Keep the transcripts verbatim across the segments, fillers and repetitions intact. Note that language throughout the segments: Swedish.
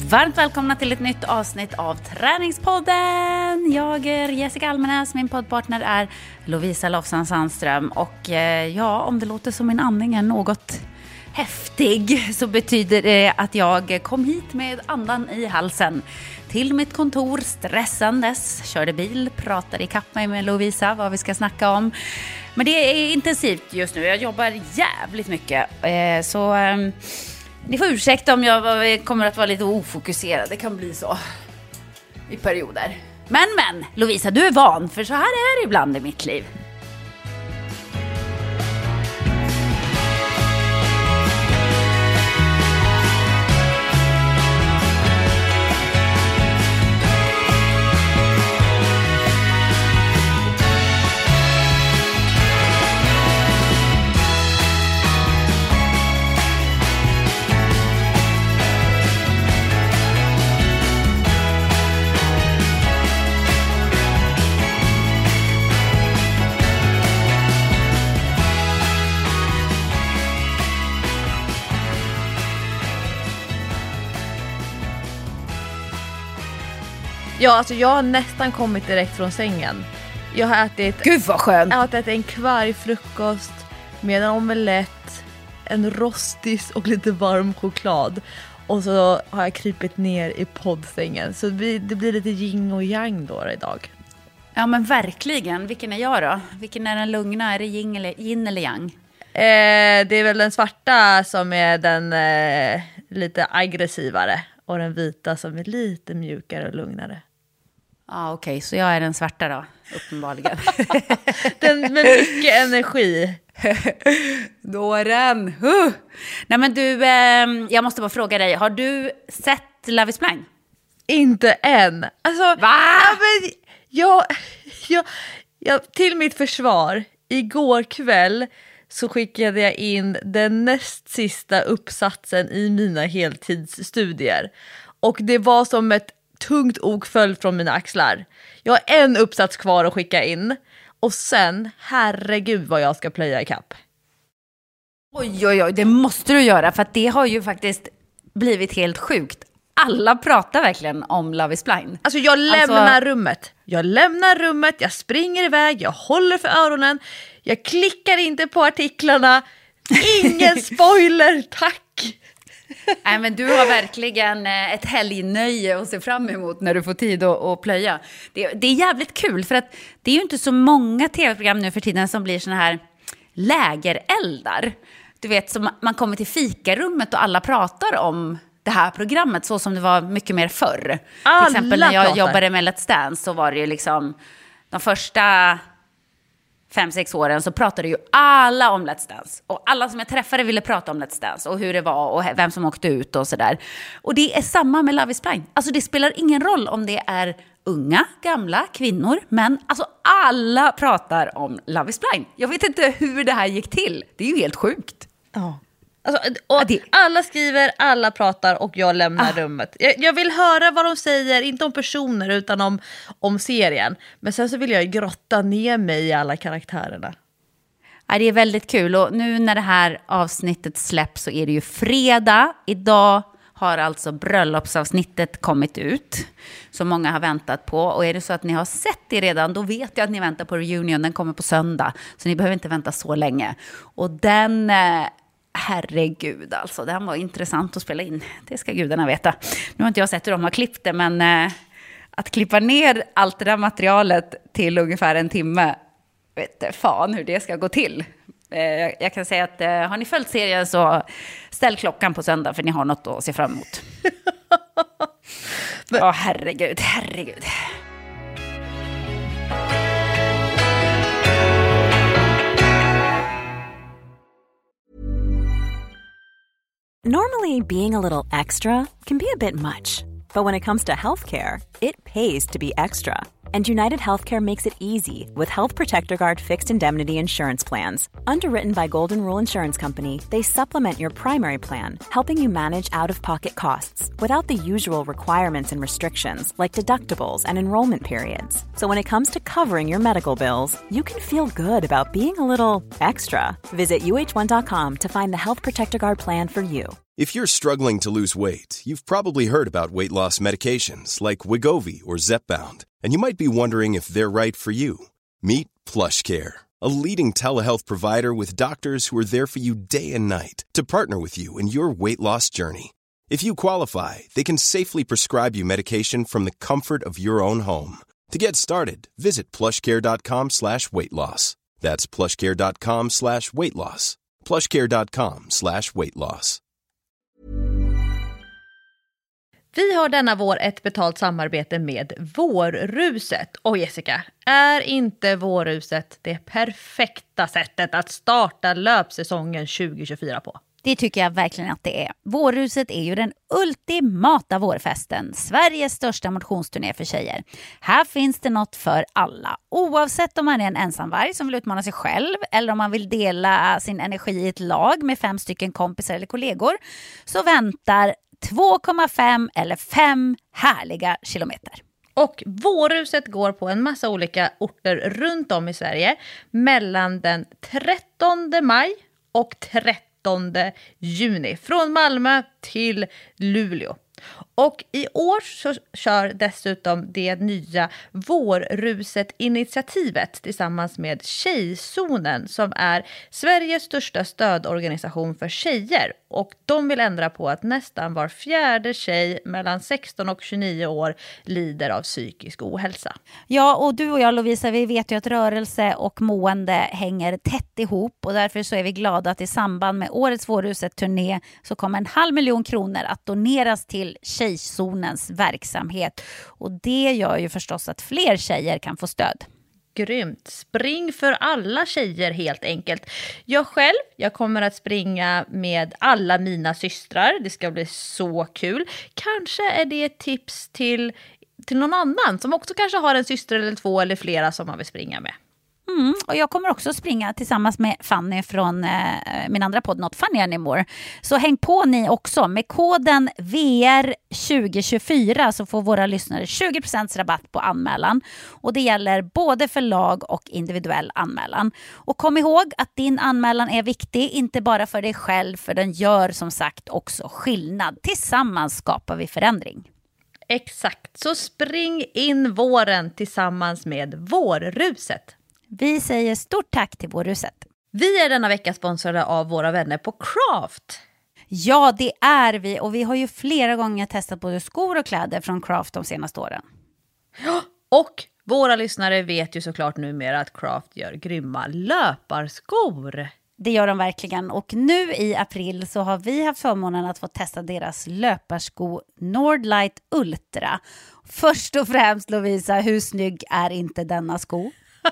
Varmt välkomna till ett nytt avsnitt av Träningspodden. Jag är Jessica Almenäs, min poddpartner är Lovisa Lofsan Sandström. Och ja, om det låter som min andning är något häftig så betyder det att jag kom hit med andan i halsen till mitt kontor stressandes, körde bil, pratade i kapp mig med Lovisa vad vi ska snacka om. Men det är intensivt just nu, jag jobbar jävligt mycket så ni får ursäkta om jag kommer att vara lite ofokuserad, det kan bli så i perioder. Men men, Lovisa, du är van, för så här är det ibland i mitt liv. Ja, alltså jag har nästan kommit direkt från sängen. Jag har ätit... Gud vad skönt! Jag har ätit en kvargfrukost med en omelett, en rostis och lite varm choklad. Och så har jag krypit ner i poddsängen. Så det blir, det blir lite yin och yang då idag. Ja men verkligen. Vilken är jag då? Vilken är den lugna? Är det yin eller, yin eller yang? Eh, det är väl den svarta som är den eh, lite aggressivare. Och den vita som är lite mjukare och lugnare. Ja ah, okej, okay. Så jag är den svarta då, uppenbarligen. Den med mycket energi. Dåren. Uh. Nej men du, eh, jag måste bara fråga dig. Har du sett Love is Blind? Inte än. Alltså, Va? Ja, men, jag, jag, jag, till mitt försvar, igår kväll så skickade jag in den näst sista uppsatsen i mina heltidsstudier. Och det var som ett tungt ok föll från mina axlar. Jag har en uppsats kvar att skicka in. Och sen, herregud vad jag ska plöja i kapp. Oj, oj, oj, det måste du göra. För att det har ju faktiskt blivit helt sjukt. Alla pratar verkligen om Love is Blind. Alltså jag lämnar alltså... rummet. Jag lämnar rummet, jag springer iväg, jag håller för öronen. Jag klickar inte på artiklarna. Ingen spoiler, tack! Nej men du har verkligen ett helgnöje att se fram emot när du får tid att, att plöja. Det, det är jävligt kul för att det är ju inte så många tv-program nu för tiden som blir såna här lägereldar. Du vet, som man kommer till fikarummet och alla pratar om det här programmet så som det var mycket mer förr. Alla till exempel när jag pratar. jobbade med Let's Dance så var det ju liksom de första fem, sex åren så pratade ju alla om Let's Dance. Och alla som jag träffade ville prata om Let's Dance och hur det var och vem som åkte ut och sådär. Och det är samma med Love is Blind. Alltså det spelar ingen roll om det är unga, gamla, kvinnor. Men alltså alla pratar om Love is Blind. Jag vet inte hur det här gick till. Det är ju helt sjukt. Ja. Alltså, och alla skriver, alla pratar och jag lämnar ah. rummet. Jag, jag vill höra vad de säger, inte om personer utan om, om serien. Men sen så vill jag grotta ner mig i alla karaktärerna. Ja, det är väldigt kul och nu när det här avsnittet släpps så är det ju fredag. Idag har alltså bröllopsavsnittet kommit ut som många har väntat på. Och är det så att ni har sett det redan, då vet jag att ni väntar på reunion. Den kommer på söndag, så ni behöver inte vänta så länge. Och den... Herregud alltså, det här var intressant att spela in. Det ska gudarna veta. Nu har inte jag sett hur de har klippt det, men eh, att klippa ner allt det där materialet till ungefär en timme, vet inte fan hur det ska gå till. Eh, jag kan säga att eh, har ni följt serien så ställ klockan på söndag för ni har något att se fram emot. Ja, oh, herregud, herregud. Normally, being a little extra can be a bit much, but when it comes to healthcare, it pays to be extra. And United Healthcare makes it easy with Health Protector Guard fixed indemnity insurance plans. Underwritten by Golden Rule Insurance Company, they supplement your primary plan, helping you manage out-of-pocket costs without the usual requirements and restrictions like deductibles and enrollment periods. So when it comes to covering your medical bills, you can feel good about being a little extra. Visit U H one dot com to find the Health Protector Guard plan for you. If you're struggling to lose weight, you've probably heard about weight loss medications like Wegovy or Zepbound, and you might be wondering if they're right for you. Meet PlushCare, a leading telehealth provider with doctors who are there for you day and night to partner with you in your weight loss journey. If you qualify, they can safely prescribe you medication from the comfort of your own home. To get started, visit plushcare.com slash weight loss. That's plushcare.com slash weight loss. plushcare.com slash weight loss. Vi har denna vår ett betalt samarbete med Vårruset. Och Jessica, är inte Vårruset det perfekta sättet att starta löpsäsongen tjugo tjugofyra på? Det tycker jag verkligen att det är. Vårruset är ju den ultimata vårfesten. Sveriges största motionsturné för tjejer. Här finns det något för alla. Oavsett om man är en ensamvarg som vill utmana sig själv eller om man vill dela sin energi i ett lag med fem stycken kompisar eller kollegor, så väntar två komma fem eller fem härliga kilometer. Och Vårruset går på en massa olika orter runt om i Sverige mellan den trettonde maj och trettonde juni. Från Malmö till Luleå. Och i år så kör dessutom det nya Vårruset-initiativet tillsammans med Tjejzonen som är Sveriges största stödorganisation för tjejer. Och de vill ändra på att nästan var fjärde tjej mellan sexton och tjugonio år lider av psykisk ohälsa. Ja, och du och jag Lovisa, vi vet ju att rörelse och mående hänger tätt ihop och därför så är vi glada att i samband med årets Vårruset-turné så kommer en halv miljon kronor att doneras till Tjejzonens verksamhet. Och det gör ju förstås att fler tjejer kan få stöd. Grymt. Spring för alla tjejer helt enkelt. Jag själv, jag kommer att springa med alla mina systrar. Det ska bli så kul. Kanske är det ett tips till, till någon annan som också kanske har en syster eller två eller flera som man vill springa med. Mm, och jag kommer också springa tillsammans med Fanny från eh, min andra podd Not Funny Anymore. Så häng på ni också. Med koden V R tjugo tjugofyra så får våra lyssnare tjugo procent rabatt på anmälan. Och det gäller både för lag och individuell anmälan. Och kom ihåg att din anmälan är viktig, inte bara för dig själv, för den gör som sagt också skillnad. Tillsammans skapar vi förändring. Exakt, så spring in våren tillsammans med Vårruset. Vi säger stort tack till Vårruset. Vi är denna vecka sponsrade av våra vänner på Craft. Ja, det är vi. Och vi har ju flera gånger testat både skor och kläder från Craft de senaste åren. Och våra lyssnare vet ju såklart numera att Craft gör grymma löparskor. Det gör de verkligen. Och nu i april så har vi haft förmånen att få testa deras löparsko Nordlight Ultra. Först och främst Lovisa, hur snygg är inte denna sko?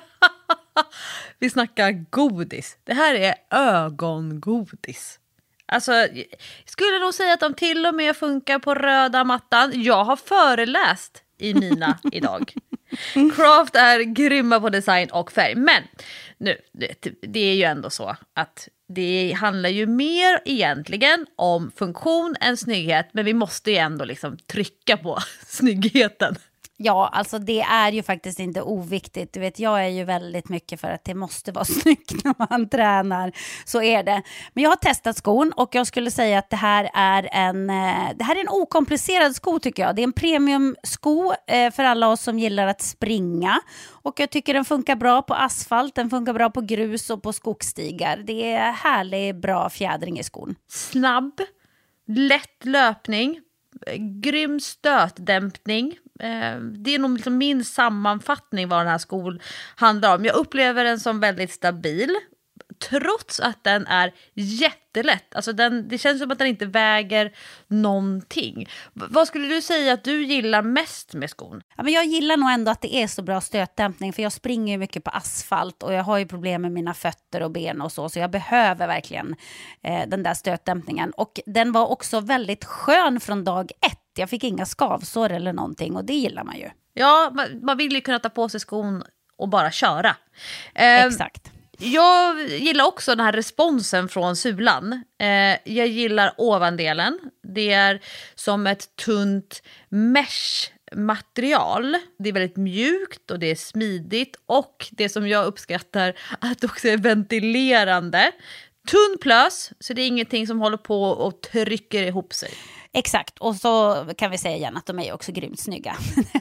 Vi snackar godis. Det här är ögongodis. Alltså, jag skulle nog säga att de till och med funkar på röda mattan. Jag har föreläst i mina idag. Craft är grymma på design och färg. Men nu, det, det är ju ändå så att det handlar ju mer egentligen om funktion än snygghet. Men vi måste ju ändå liksom trycka på snyggheten. Ja, alltså det är ju faktiskt inte oviktigt. Du vet, jag är ju väldigt mycket för att det måste vara snyggt när man tränar. Så är det. Men jag har testat skon och jag skulle säga att det här är en, det här är en okomplicerad sko tycker jag. Det är en premiumsko för alla oss som gillar att springa. Och jag tycker den funkar bra på asfalt, den funkar bra på grus och på skogsstigar. Det är härlig, bra fjädring i skon. Snabb, lätt löpning. Grym stötdämpning. Det är nog liksom min sammanfattning vad den här skon handlar om. Jag upplever den som väldigt stabil. Trots att den är jättelätt. Alltså den, det känns som att den inte väger någonting. Vad skulle du säga att du gillar mest med skon? Ja, men jag gillar nog ändå att det är så bra stötdämpning. För jag springer ju mycket på asfalt. Och jag har ju problem med mina fötter och ben och så. Så jag behöver verkligen eh, den där stötdämpningen. Och den var också väldigt skön från dag ett. Jag fick inga skavsår eller någonting. Och det gillar man ju. Ja, man, man vill ju kunna ta på sig skon och bara köra. Eh, Exakt. Jag gillar också den här responsen från sulan. Eh, jag gillar ovandelen. Det är som ett tunt mesh-material. Det är väldigt mjukt och det är smidigt. Och det som jag uppskattar att det också är ventilerande. Tunn plös, så det är ingenting som håller på och trycker ihop sig. Exakt, och så kan vi säga igen att de är också grymt snygga.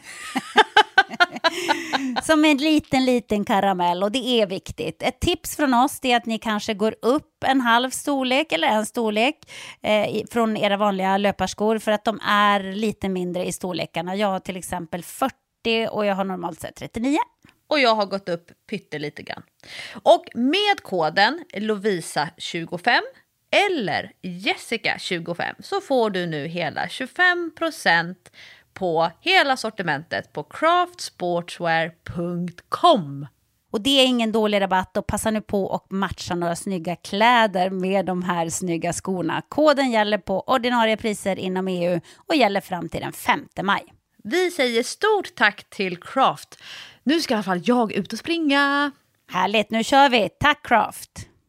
Som en liten, liten karamell, och det är viktigt. Ett tips från oss är att ni kanske går upp en halv storlek eller en storlek eh, från era vanliga löparskor, för att de är lite mindre i storlekarna. Jag har till exempel fyrtio och jag har normalt sett trettionio. Och jag har gått upp pyttelite grann. Och med koden Lovisa tjugofem eller Jessica tjugofem så får du nu hela tjugofem procent på hela sortimentet på craft sportswear punkt com. Och det är ingen dålig rabatt, och passa nu på och matcha några snygga kläder med de här snygga skorna. Koden gäller på ordinarie priser inom E U och gäller fram till den femte maj. Vi säger stort tack till Craft. Nu ska i alla fall jag ut och springa. Härligt, nu kör vi. Tack Craft!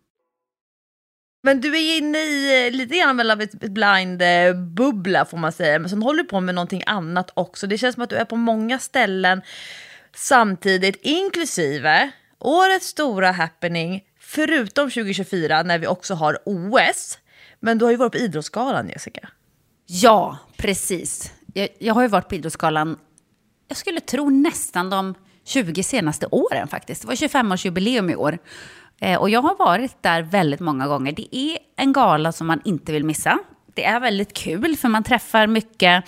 Men du är inne i lite grann av ett blind-bubbla får man säga. Men sen håller du på med någonting annat också. Det känns som att du är på många ställen samtidigt. Inklusive årets stora happening. Förutom tjugo tjugofyra när vi också har O S. Men du har ju varit på Idrottsgalan, Jessica. Ja, precis. Jag, jag har ju varit på Idrottsgalan, jag skulle tro nästan de tjugo senaste åren faktiskt. Det var tjugofemårsjubileum i år. Eh, och jag har varit där väldigt många gånger. Det är en gala som man inte vill missa. Det är väldigt kul för man träffar mycket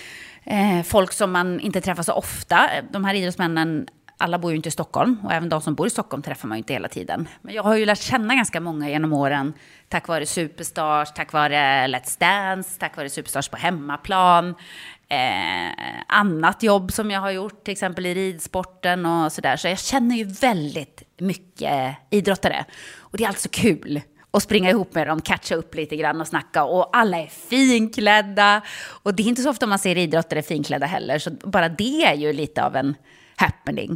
eh, folk som man inte träffar så ofta. De här idrottsmännen, alla bor ju inte i Stockholm. Och även de som bor i Stockholm träffar man ju inte hela tiden. Men jag har ju lärt känna ganska många genom åren. Tack vare Superstars, tack vare Let's Dance, tack vare Superstars på hemmaplan. Eh, annat jobb som jag har gjort, till exempel i ridsporten och sådär. Så jag känner ju väldigt mycket idrottare. Och det är alltså kul att springa ihop med dem, catcha upp lite grann och snacka. Och alla är finklädda. Och det är inte så ofta man ser idrottare finklädda heller. Så bara det är ju lite av en happening.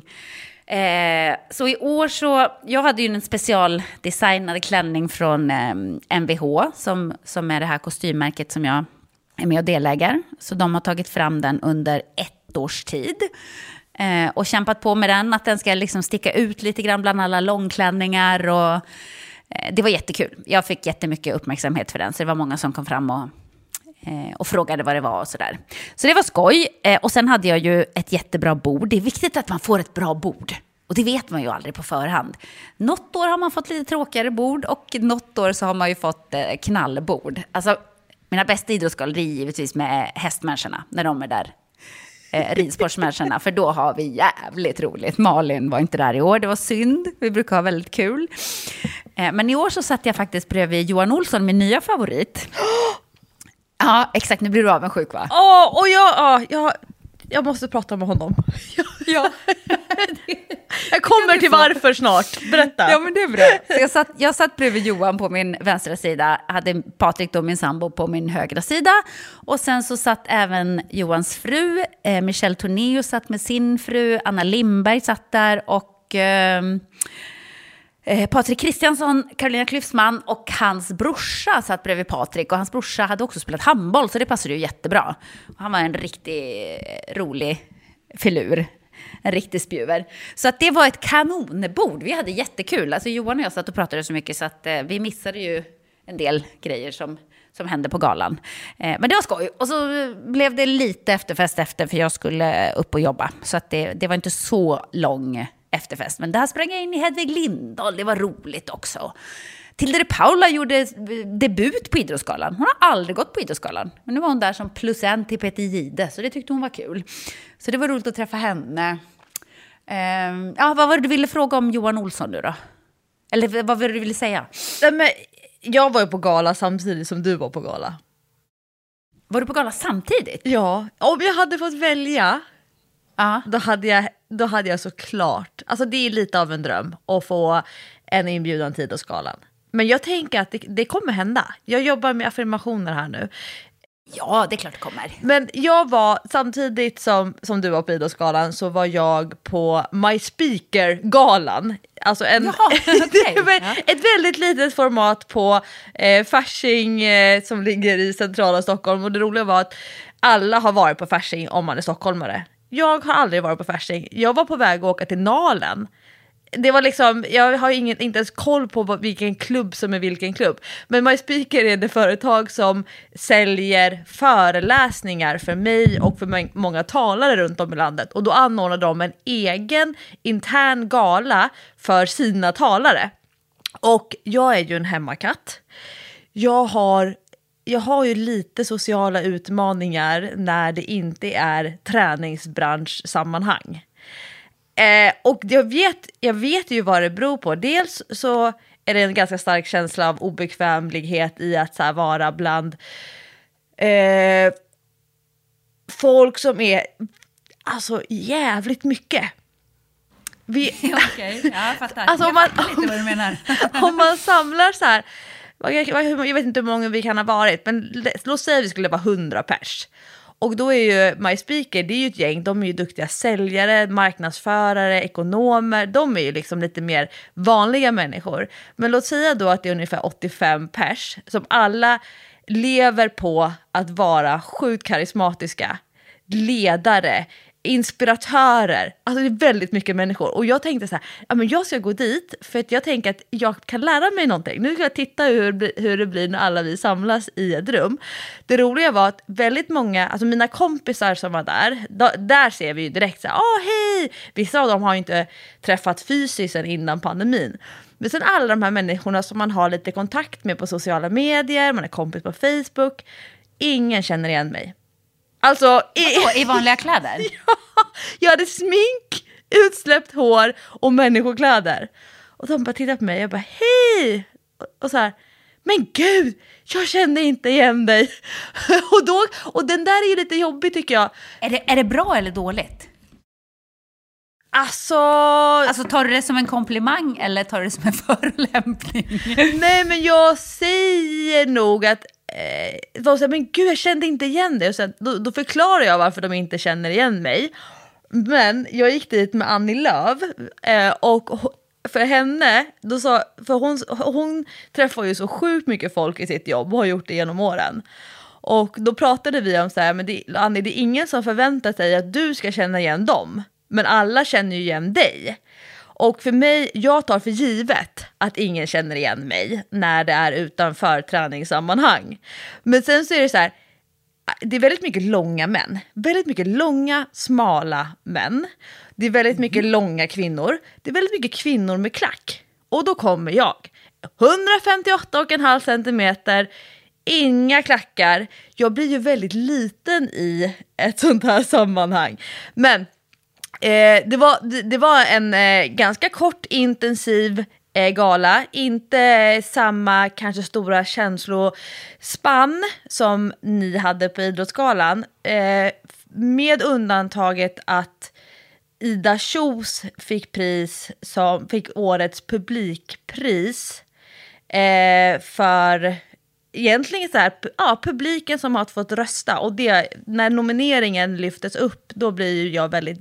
Eh, så i år så, jag hade ju en specialdesignad klänning från eh, M V H som, som är det här kostymmärket som jag är med och delägare. Så de har tagit fram den under ett års tid. Eh, och kämpat på med den. Att den ska liksom sticka ut lite grann bland alla långklänningar. Och, eh, det var jättekul. Jag fick jättemycket uppmärksamhet för den. Så det var många som kom fram och, eh, och frågade vad det var och sådär. Så det var skoj. Eh, och sen hade jag ju ett jättebra bord. Det är viktigt att man får ett bra bord. Och det vet man ju aldrig på förhand. Något år har man fått lite tråkigare bord. Och något år så har man ju fått eh, knallbord. Alltså... Mina bästa idrottsgalor är givetvis med hästmänniskorna när de är där. Eh, ridsportsmänniskorna, för då har vi jävligt roligt. Malin var inte där i år, det var synd. Vi brukar ha väldigt kul. Eh, men i år så satt jag faktiskt bredvid Johan Olsson, min nya favorit. Ja, exakt, nu blir du avundsjuk va? Åh, oh, och jag, oh, jag, jag måste prata med honom. Ja. Jag kommer till varför snart. Berätta. Ja, men det är bra. Så jag, satt, jag satt bredvid Johan på min vänstra sida. Hade Patrik då, min sambo, på min högra sida. Och sen så satt även Johans fru, eh, Michelle Torneo satt med sin fru. Anna Lindberg satt där. Och eh, eh, Patrik Kristiansson, Carolina Klyftsman och hans brorsa satt bredvid Patrik. Och hans brorsa hade också spelat handboll, så det passade ju jättebra. Och han var en riktigt rolig filur. En riktig spjuver. Så att det var ett kanonbord. Vi hade jättekul. Alltså Johan och jag satt och pratade så mycket så att eh, vi missade ju en del grejer som, som hände på galan. Eh, men det var skoj. Och så blev det lite efterfest efter för jag skulle upp och jobba. Så att det, det var inte så lång efterfest. Men där sprang jag in i Hedvig Lindahl. Det var roligt också. Tilde de Paula gjorde debut på Idrottsgalan. Hon har aldrig gått på Idrottsgalan. Men nu var hon där som plus en till Peter Gide. Så det tyckte hon var kul. Så det var roligt att träffa henne. Uh, ja, vad var det du ville fråga om Johan Olsson nu då? Eller vad var det du ville säga? Nej, men jag var ju på gala samtidigt som du var på gala. Var du på gala samtidigt? Ja, om jag hade fått välja uh. då, hade jag, då hade jag såklart. Alltså det är lite av en dröm att få en inbjudan till Idrottsgalan. Men jag tänker att det, det kommer hända. Jag jobbar med affirmationer här nu. Ja, det är klart det kommer. Men jag var, samtidigt som, som du var på Idrottsgalan, så var jag på My Speaker-galan. Alltså en, Jaha, okay. ett väldigt litet format på eh, Fasching eh, som ligger i centrala Stockholm. Och det roliga var att alla har varit på Fasching om man är stockholmare. Jag har aldrig varit på Fasching. Jag var på väg att åka till Nalen det var liksom, jag har ingen, inte ens koll på vad, vilken klubb som är vilken klubb. Men MySpeaker är det företag som säljer föreläsningar för mig och för många talare runt om i landet. Och då anordnar de en egen intern gala för sina talare. Och jag är ju en hemmakatt. Jag har, jag har ju lite sociala utmaningar när det inte är träningsbranschsammanhang. Eh, och jag vet, jag vet ju vad det beror på. Dels så är det en ganska stark känsla av obekvämlighet i att så här, vara bland eh, folk som är alltså jävligt mycket. Vi, Okej, okay. Ja, jag fattar. Alltså, jag om man, fattar lite vad du menar. Om man samlar så här, jag vet inte hur många vi kan ha varit, men låt säga att vi skulle vara hundra pers. Och då är ju MySpeaker, det är ju ett gäng, de är ju duktiga säljare, marknadsförare, ekonomer, de är ju liksom lite mer vanliga människor. Men låt säga då att det är ungefär åttiofem pers som alla lever på att vara sjukt karismatiska, ledare, inspiratörer, alltså det är väldigt mycket människor. Och jag tänkte så här, ja men jag ska gå dit för att jag tänker att jag kan lära mig någonting. Nu ska jag titta hur, hur det blir när alla vi samlas i ett rum. Det roliga var att väldigt många, alltså mina kompisar som var där, då, där ser vi ju direkt så här, åh hej! Vissa av dem har ju inte träffat fysiskt sedan innan pandemin. Men sen alla de här människorna som man har lite kontakt med på sociala medier, man är kompis på Facebook, ingen känner igen mig. Alltså, i, I vanliga kläder? Ja, jag hade smink, utsläppt hår och människokläder. Och de bara tittade på mig och jag bara, hej! Och, och så här, men gud, jag kände inte igen dig. och, då, och den där är ju lite jobbig tycker jag. Är det, är det bra eller dåligt? Alltså... Alltså tar du det som en komplimang eller tar du det som en förolämpning? Nej, men jag säger nog att Eh, de sa, men gud jag kände inte igen det. Och sen, då, då förklarar jag varför de inte känner igen mig. Men jag gick dit med Annie Lööf eh, och för henne då sa, för hon, hon träffar ju så sjukt mycket folk i sitt jobb och har gjort det genom åren. Och då pratade vi om så här, men det, Annie, det är ingen som förväntar sig att du ska känna igen dem, men alla känner ju igen dig. Och för mig, jag tar för givet att ingen känner igen mig när det är utanför träningssammanhang. Men sen så är det så här, det är väldigt mycket långa män. Väldigt mycket långa, smala män. Det är väldigt mycket mm. långa kvinnor. Det är väldigt mycket kvinnor med klack. Och då kommer jag. hundrafemtioåtta komma fem centimeter, inga klackar. Jag blir ju väldigt liten i ett sånt här sammanhang. Men... Eh, det, var, det, det var en eh, ganska kort intensiv eh, gala, inte samma kanske stora känslospann som ni hade på Idrottsgalan, eh, med undantaget att Ida Kjos fick pris som fick årets publikpris eh, för egentligen så här, ja, publiken som har fått rösta, och det, när nomineringen lyftes upp då blir jag väldigt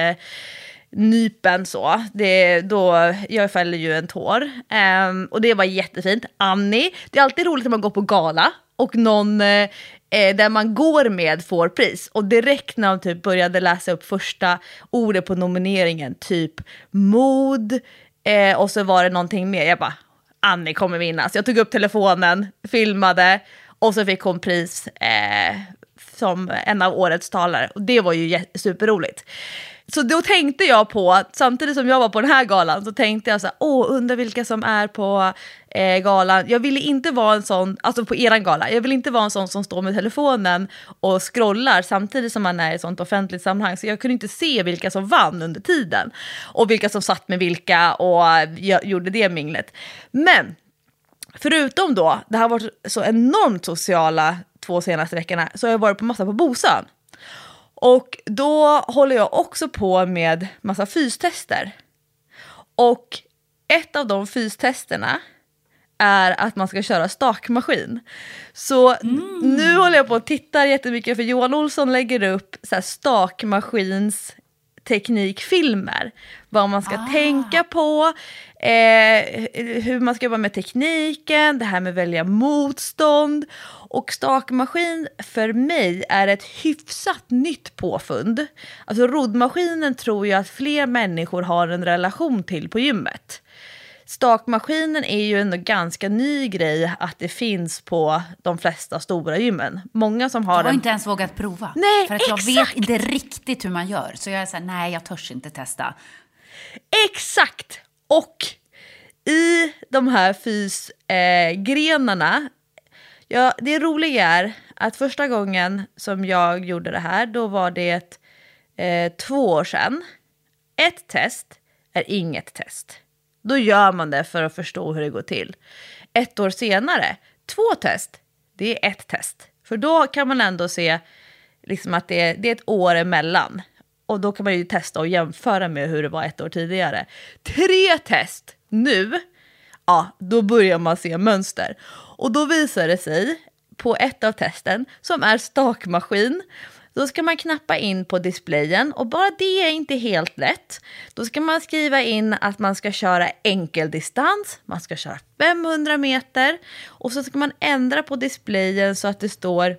hjärtenypen så. Det, då, jag fäller ju en tår. Um, och det var jättefint. Annie, det är alltid roligt när man går på gala och någon eh, där man går med får pris. Och direkt när de typ började läsa upp första ordet på nomineringen, typ mod, eh, och så var det någonting mer, jag bara, Annie kommer vinna. Så jag tog upp telefonen, filmade och så fick hon pris eh, som en av årets talare. Och det var ju superroligt. Så då tänkte jag på att samtidigt som jag var på den här galan så tänkte jag så här, åh, undrar vilka som är på eh, galan. Jag ville inte vara en sån, alltså på eran gala, jag vill inte vara en sån som står med telefonen och scrollar samtidigt som man är i ett sånt offentligt sammanhang. Så jag kunde inte se vilka som vann under tiden och vilka som satt med vilka och jag gjorde det minglet. Men förutom då, det har varit så enormt sociala två senaste veckorna, så har jag varit på massa på Bosön. Och då håller jag också på med massa fystester. Och ett av de fystesterna är att man ska köra stakmaskin. Så mm. nu håller jag på att titta jättemycket, för Johan Olsson lägger upp så här stakmaskins teknikfilmer. Vad man ska Ah. tänka på, eh, hur man ska jobba med tekniken, det här med välja motstånd. Och stakmaskin för mig är ett hyfsat nytt påfund. Alltså roddmaskinen tror jag att fler människor har en relation till på gymmet. Stakmaskinen är ju en ganska ny grej att det finns på de flesta stora gymmen. Många som har Jag har den... inte ens vågat prova. Nej, för att jag exakt. vet inte riktigt hur man gör. Så jag är så här, nej jag törs inte testa. Exakt! Och i de här fysgrenarna, eh, ja, det roliga är att första gången som jag gjorde det här, då var det eh, två år sedan. Ett test är inget test. Då gör man det för att förstå hur det går till. Ett år senare, två test, det är ett test. För då kan man ändå se liksom att det är, det är ett år emellan. Och då kan man ju testa och jämföra med hur det var ett år tidigare. Tre test nu, ja, då börjar man se mönster. Och då visar det sig på ett av testen som är stakmaskin. Då ska man knappa in på displayen och bara det är inte helt lätt. Då ska man skriva in att man ska köra enkeldistans, man ska köra femhundra meter och så ska man ändra på displayen så att det står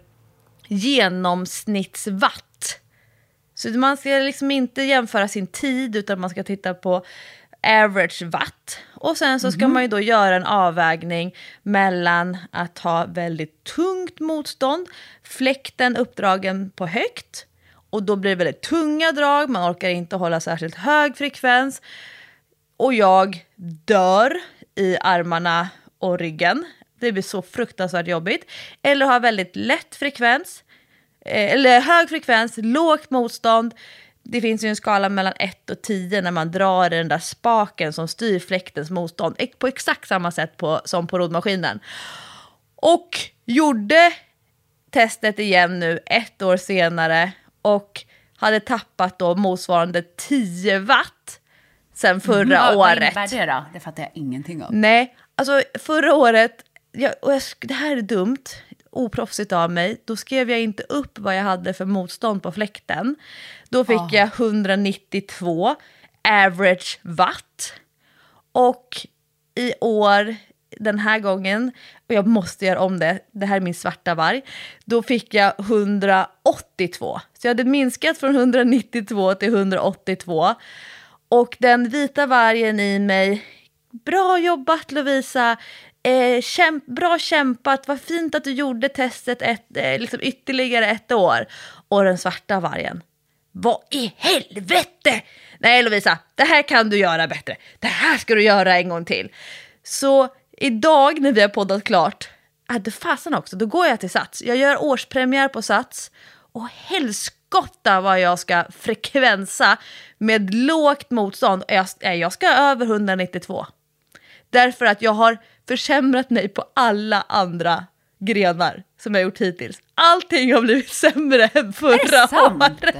genomsnittswatt. Så man ska liksom inte jämföra sin tid utan man ska titta på average watt. Och sen så ska mm-hmm. man ju då göra en avvägning mellan att ha väldigt tungt motstånd, fläkten uppdragen på högt och då blir det väldigt tunga drag, man orkar inte hålla särskilt hög frekvens och jag dör i armarna och ryggen. Det blir så fruktansvärt jobbigt. Eller ha väldigt lätt frekvens, eller hög frekvens, lågt motstånd. Det finns ju en skala mellan ett och tio när man drar den där spaken som styr fläktens motstånd på exakt samma sätt på, som på roddmaskinen. Och gjorde testet igen nu ett år senare och hade tappat då motsvarande tio watt sen förra mm, året. Vad innebär det då? Det fattar jag ingenting om. Nej, alltså förra året, jag, och jag, det här är dumt, oproffsigt av mig, då skrev jag inte upp vad jag hade för motstånd på fläkten. Då fick oh. jag etthundranittiotvå average watt. Och i år, den här gången, och jag måste göra om det, det här är min svarta varg, då fick jag etthundraåttiotvå. Så jag hade minskat från etthundranittiotvå till etthundraåttiotvå. Och den vita vargen i mig, bra jobbat Lovisa, Eh, kämp, bra kämpat, vad fint att du gjorde testet ett, eh, liksom ytterligare ett år. Och den svarta vargen, vad i helvete? Nej Lovisa, det här kan du göra bättre. Det här ska du göra en gång till. Så idag när vi har poddat klart, hade fasen också, då går jag till Sats. Jag gör årspremiär på Sats och helskotta vad jag ska frekvensa med lågt motstånd. Jag, jag ska över etthundranittiotvå. Därför att jag har försämrat mig på alla andra grenar som jag gjort hittills. Allting har blivit sämre än förra året.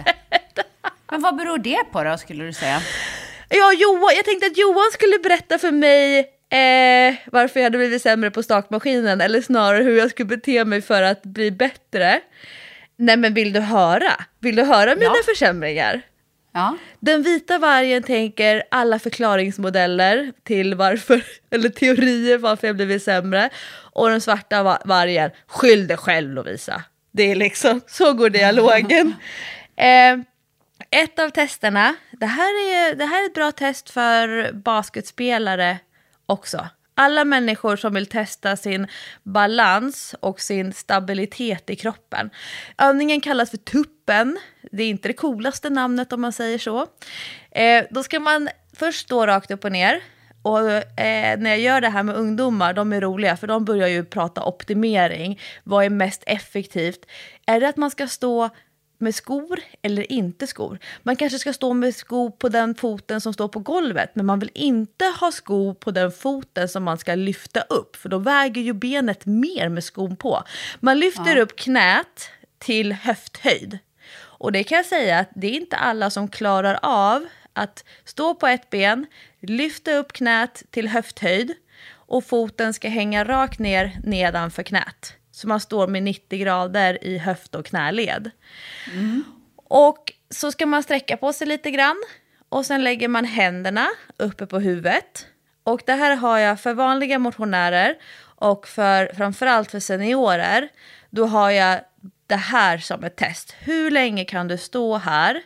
Men vad beror det på då, skulle du säga? Ja, Johan, jag tänkte att Johan skulle berätta för mig eh, varför jag hade blivit sämre på stakmaskinen. Eller snarare hur jag skulle bete mig för att bli bättre. Nej, men vill du höra? Vill du höra mina ja. försämringar? Ja. Den vita vargen tänker alla förklaringsmodeller till varför, eller teorier varför jag blivit sämre. Och den svarta va- vargen, skyll dig själv Lovisa. Det är liksom, så går dialogen. eh, ett av testerna, det här, är, det här är ett bra test för basketspelare också. Alla människor som vill testa sin balans och sin stabilitet i kroppen. Övningen kallas för tuppen. Det är inte det coolaste namnet om man säger så. Eh, då ska man först stå rakt upp och ner. Och eh, när jag gör det här med ungdomar, de är roliga för de börjar ju prata optimering. Vad är mest effektivt? Är det att man ska stå med skor eller inte skor? Man kanske ska stå med skor på den foten som står på golvet, men man vill inte ha skor på den foten som man ska lyfta upp, för då väger ju benet mer med skon på. Man lyfter ja. upp knät till höfthöjd. Och det kan jag säga att det är inte alla som klarar av att stå på ett ben, lyfta upp knät till höfthöjd och foten ska hänga rakt ner nedanför knät. Så man står med nittio grader i höft- och knäled. Mm. Och så ska man sträcka på sig lite grann. Och sen lägger man händerna uppe på huvudet. Och det här har jag för vanliga motionärer och för, framförallt för seniorer. Då har jag det här som ett test. Hur länge kan du stå här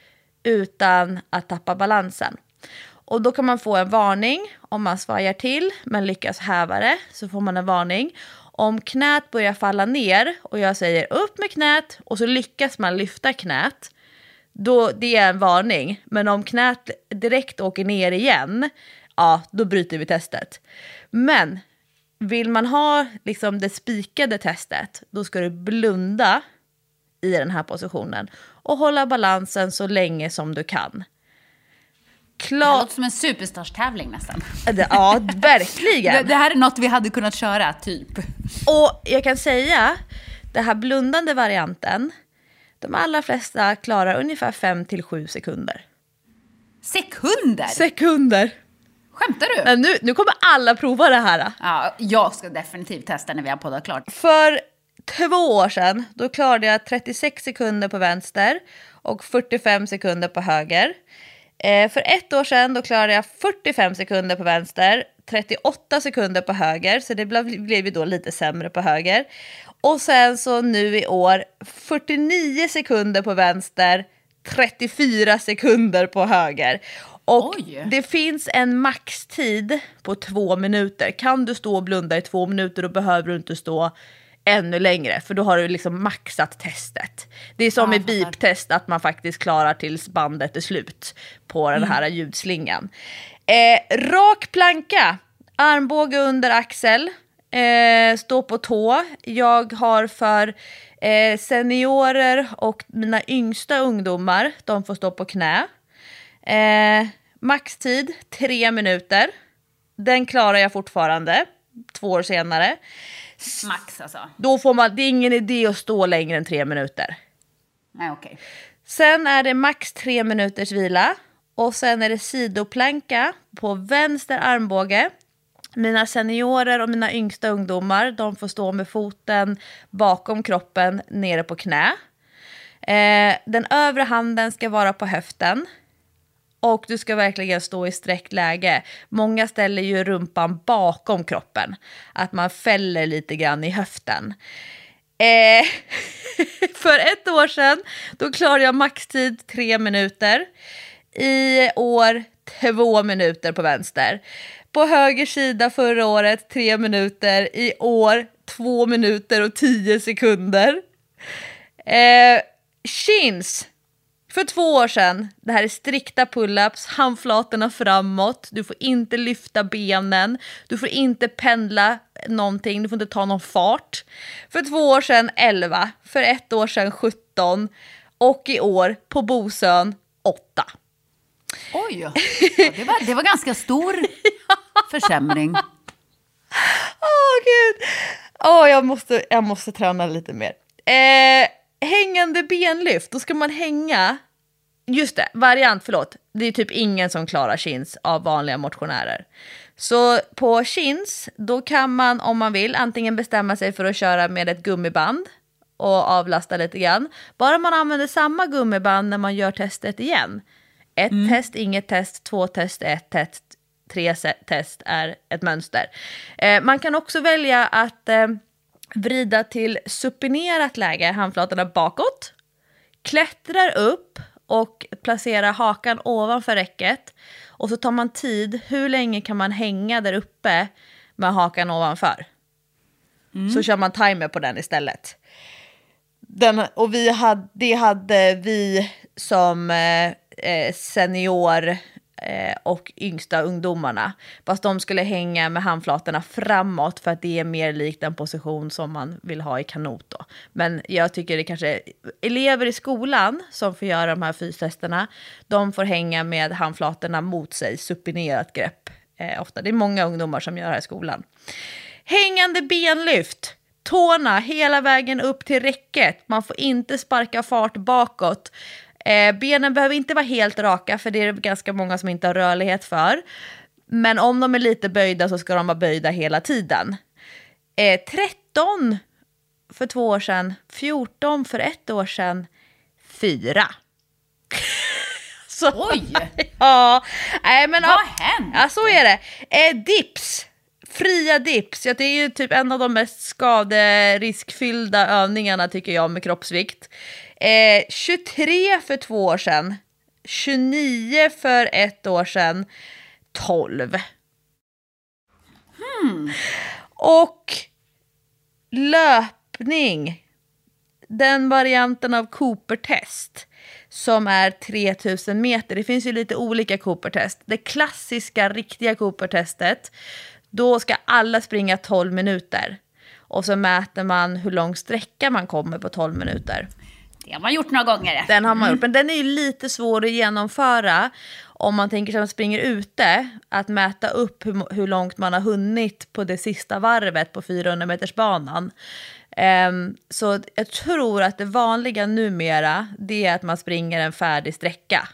utan att tappa balansen? Och då kan man få en varning om man svajar till men lyckas häva det, så får man en varning. Om knät börjar falla ner och jag säger upp med knät och så lyckas man lyfta knät, då det är en varning. Men om knät direkt åker ner igen, ja, då bryter vi testet. Men vill man ha liksom det spikade testet, då ska du blunda i den här positionen och hålla balansen så länge som du kan. Klar... Det låter som en superstarstävling nästan. Ja, verkligen. det, det här är något vi hade kunnat köra, typ. Och jag kan säga, det här blundande varianten, de allra flesta klarar ungefär fem till sju sekunder. Sekunder? Sekunder. Skämtar du? Men nu, nu kommer alla prova det här. Ja, jag ska definitivt testa när vi har poddat klart. För två år sedan, då klarade jag trettiosex sekunder på vänster och fyrtiofem sekunder på höger. Eh, för ett år sedan, då klarade jag fyrtiofem sekunder på vänster, trettioåtta sekunder på höger. Så det blev, blev ju då lite sämre på höger. Och sen så nu i år, fyrtionio sekunder på vänster, trettiofyra sekunder på höger. Och Oj. Det finns en maxtid på två minuter. Kan du stå och blunda i två minuter, då behöver du inte stå ännu längre. För då har du liksom maxat testet. Det är som ja, i beep-test, att man faktiskt klarar tills bandet är slut på den här mm. ljudslingan. Eh, rak planka, armbåge under axel, eh, stå på tå. Jag har för eh, seniorer och mina yngsta ungdomar, de får stå på knä. Eh, maxtid tre minuter. Den klarar jag fortfarande två år senare. Max alltså. Då får man, det är ingen idé att stå längre än tre minuter. Nej, okej. Okay. Sen är det max tre minuters vila. Och sen är det sidoplanka på vänster armbåge. Mina seniorer och mina yngsta ungdomar, de får stå med foten bakom kroppen nere på knä. Eh, den övre handen ska vara på höften. Och du ska verkligen stå i sträckt läge. Många ställer ju rumpan bakom kroppen. Att man fäller lite grann i höften. Eh, för ett år sedan, då klarade jag maxtid tre minuter. I år två minuter på vänster. På höger sida förra året tre minuter. I år två minuter och tio sekunder. Eh, chins. För två år sedan, det här är strikta pull-ups, handflatorna framåt, du får inte lyfta benen, du får inte pendla någonting, du får inte ta någon fart. För två år sedan elva, för ett år sedan sjutton och i år på Bosön åtta. Oj, ja, det, var, det var ganska stor försämring. Åh oh, gud, oh, jag, måste, jag måste träna lite mer. Eh... Hängande benlyft, då ska man hänga. Just det, variant, förlåt. Det är typ ingen som klarar chins av vanliga motionärer. Så på chins, då kan man, om man vill, antingen bestämma sig för att köra med ett gummiband och avlasta lite grann. Bara man använder samma gummiband när man gör testet igen. Ett mm. test, inget test, två test, ett test, tre test är ett mönster. Eh, man kan också välja att... Eh, vrida till supinerat läge, handflatorna bakåt. Klättrar upp och placerar hakan ovanför räcket. Och så tar man tid. Hur länge kan man hänga där uppe med hakan ovanför? Mm. Så kör man timer på den istället. Den, och vi hade, det hade vi som eh, senior eh, och yngsta ungdomarna. Fast de skulle hänga med handflatorna framåt för att det är mer likt den position som man vill ha i kanot då. Men jag tycker det kanske elever i skolan som får göra de här fystesterna, de får hänga med handflatorna mot sig, supinerat grepp. Eh, ofta. Det är många ungdomar som gör det här i skolan. Hängande benlyft. Tårna hela vägen upp till räcket. Man får inte sparka fart bakåt. Eh, benen behöver inte vara helt raka, för det är ganska många som inte har rörlighet för. Men om de är lite böjda så ska de vara böjda hela tiden. Eh, tretton för två år sedan. fjorton för ett år sedan. fyra. Så, Oj! ja, nej men Vad ja, hände? ja, så är det. Eh, dips, fria dips. Ja, det är ju typ en av de mest skaderiskfyllda övningarna tycker jag med kroppsvikt. Eh, tjugotre för två år sedan, tjugonio för ett år sedan, tolv. Hmm. Och löpning, den varianten av Cooper-test som är tre tusen meter. Det finns ju lite olika Cooper-test. Det klassiska, riktiga Cooper-testet, då ska alla springa tolv minuter. Och så mäter man hur lång sträcka man kommer på tolv minuter. Det har man gjort några gånger. Den har man gjort, men den är ju lite svår att genomföra om man tänker sig att man springer ute. Att mäta upp hur, hur långt man har hunnit på det sista varvet på fyrahundra meters banan. Um, så jag tror att det vanliga numera, det är att man springer en färdig sträcka.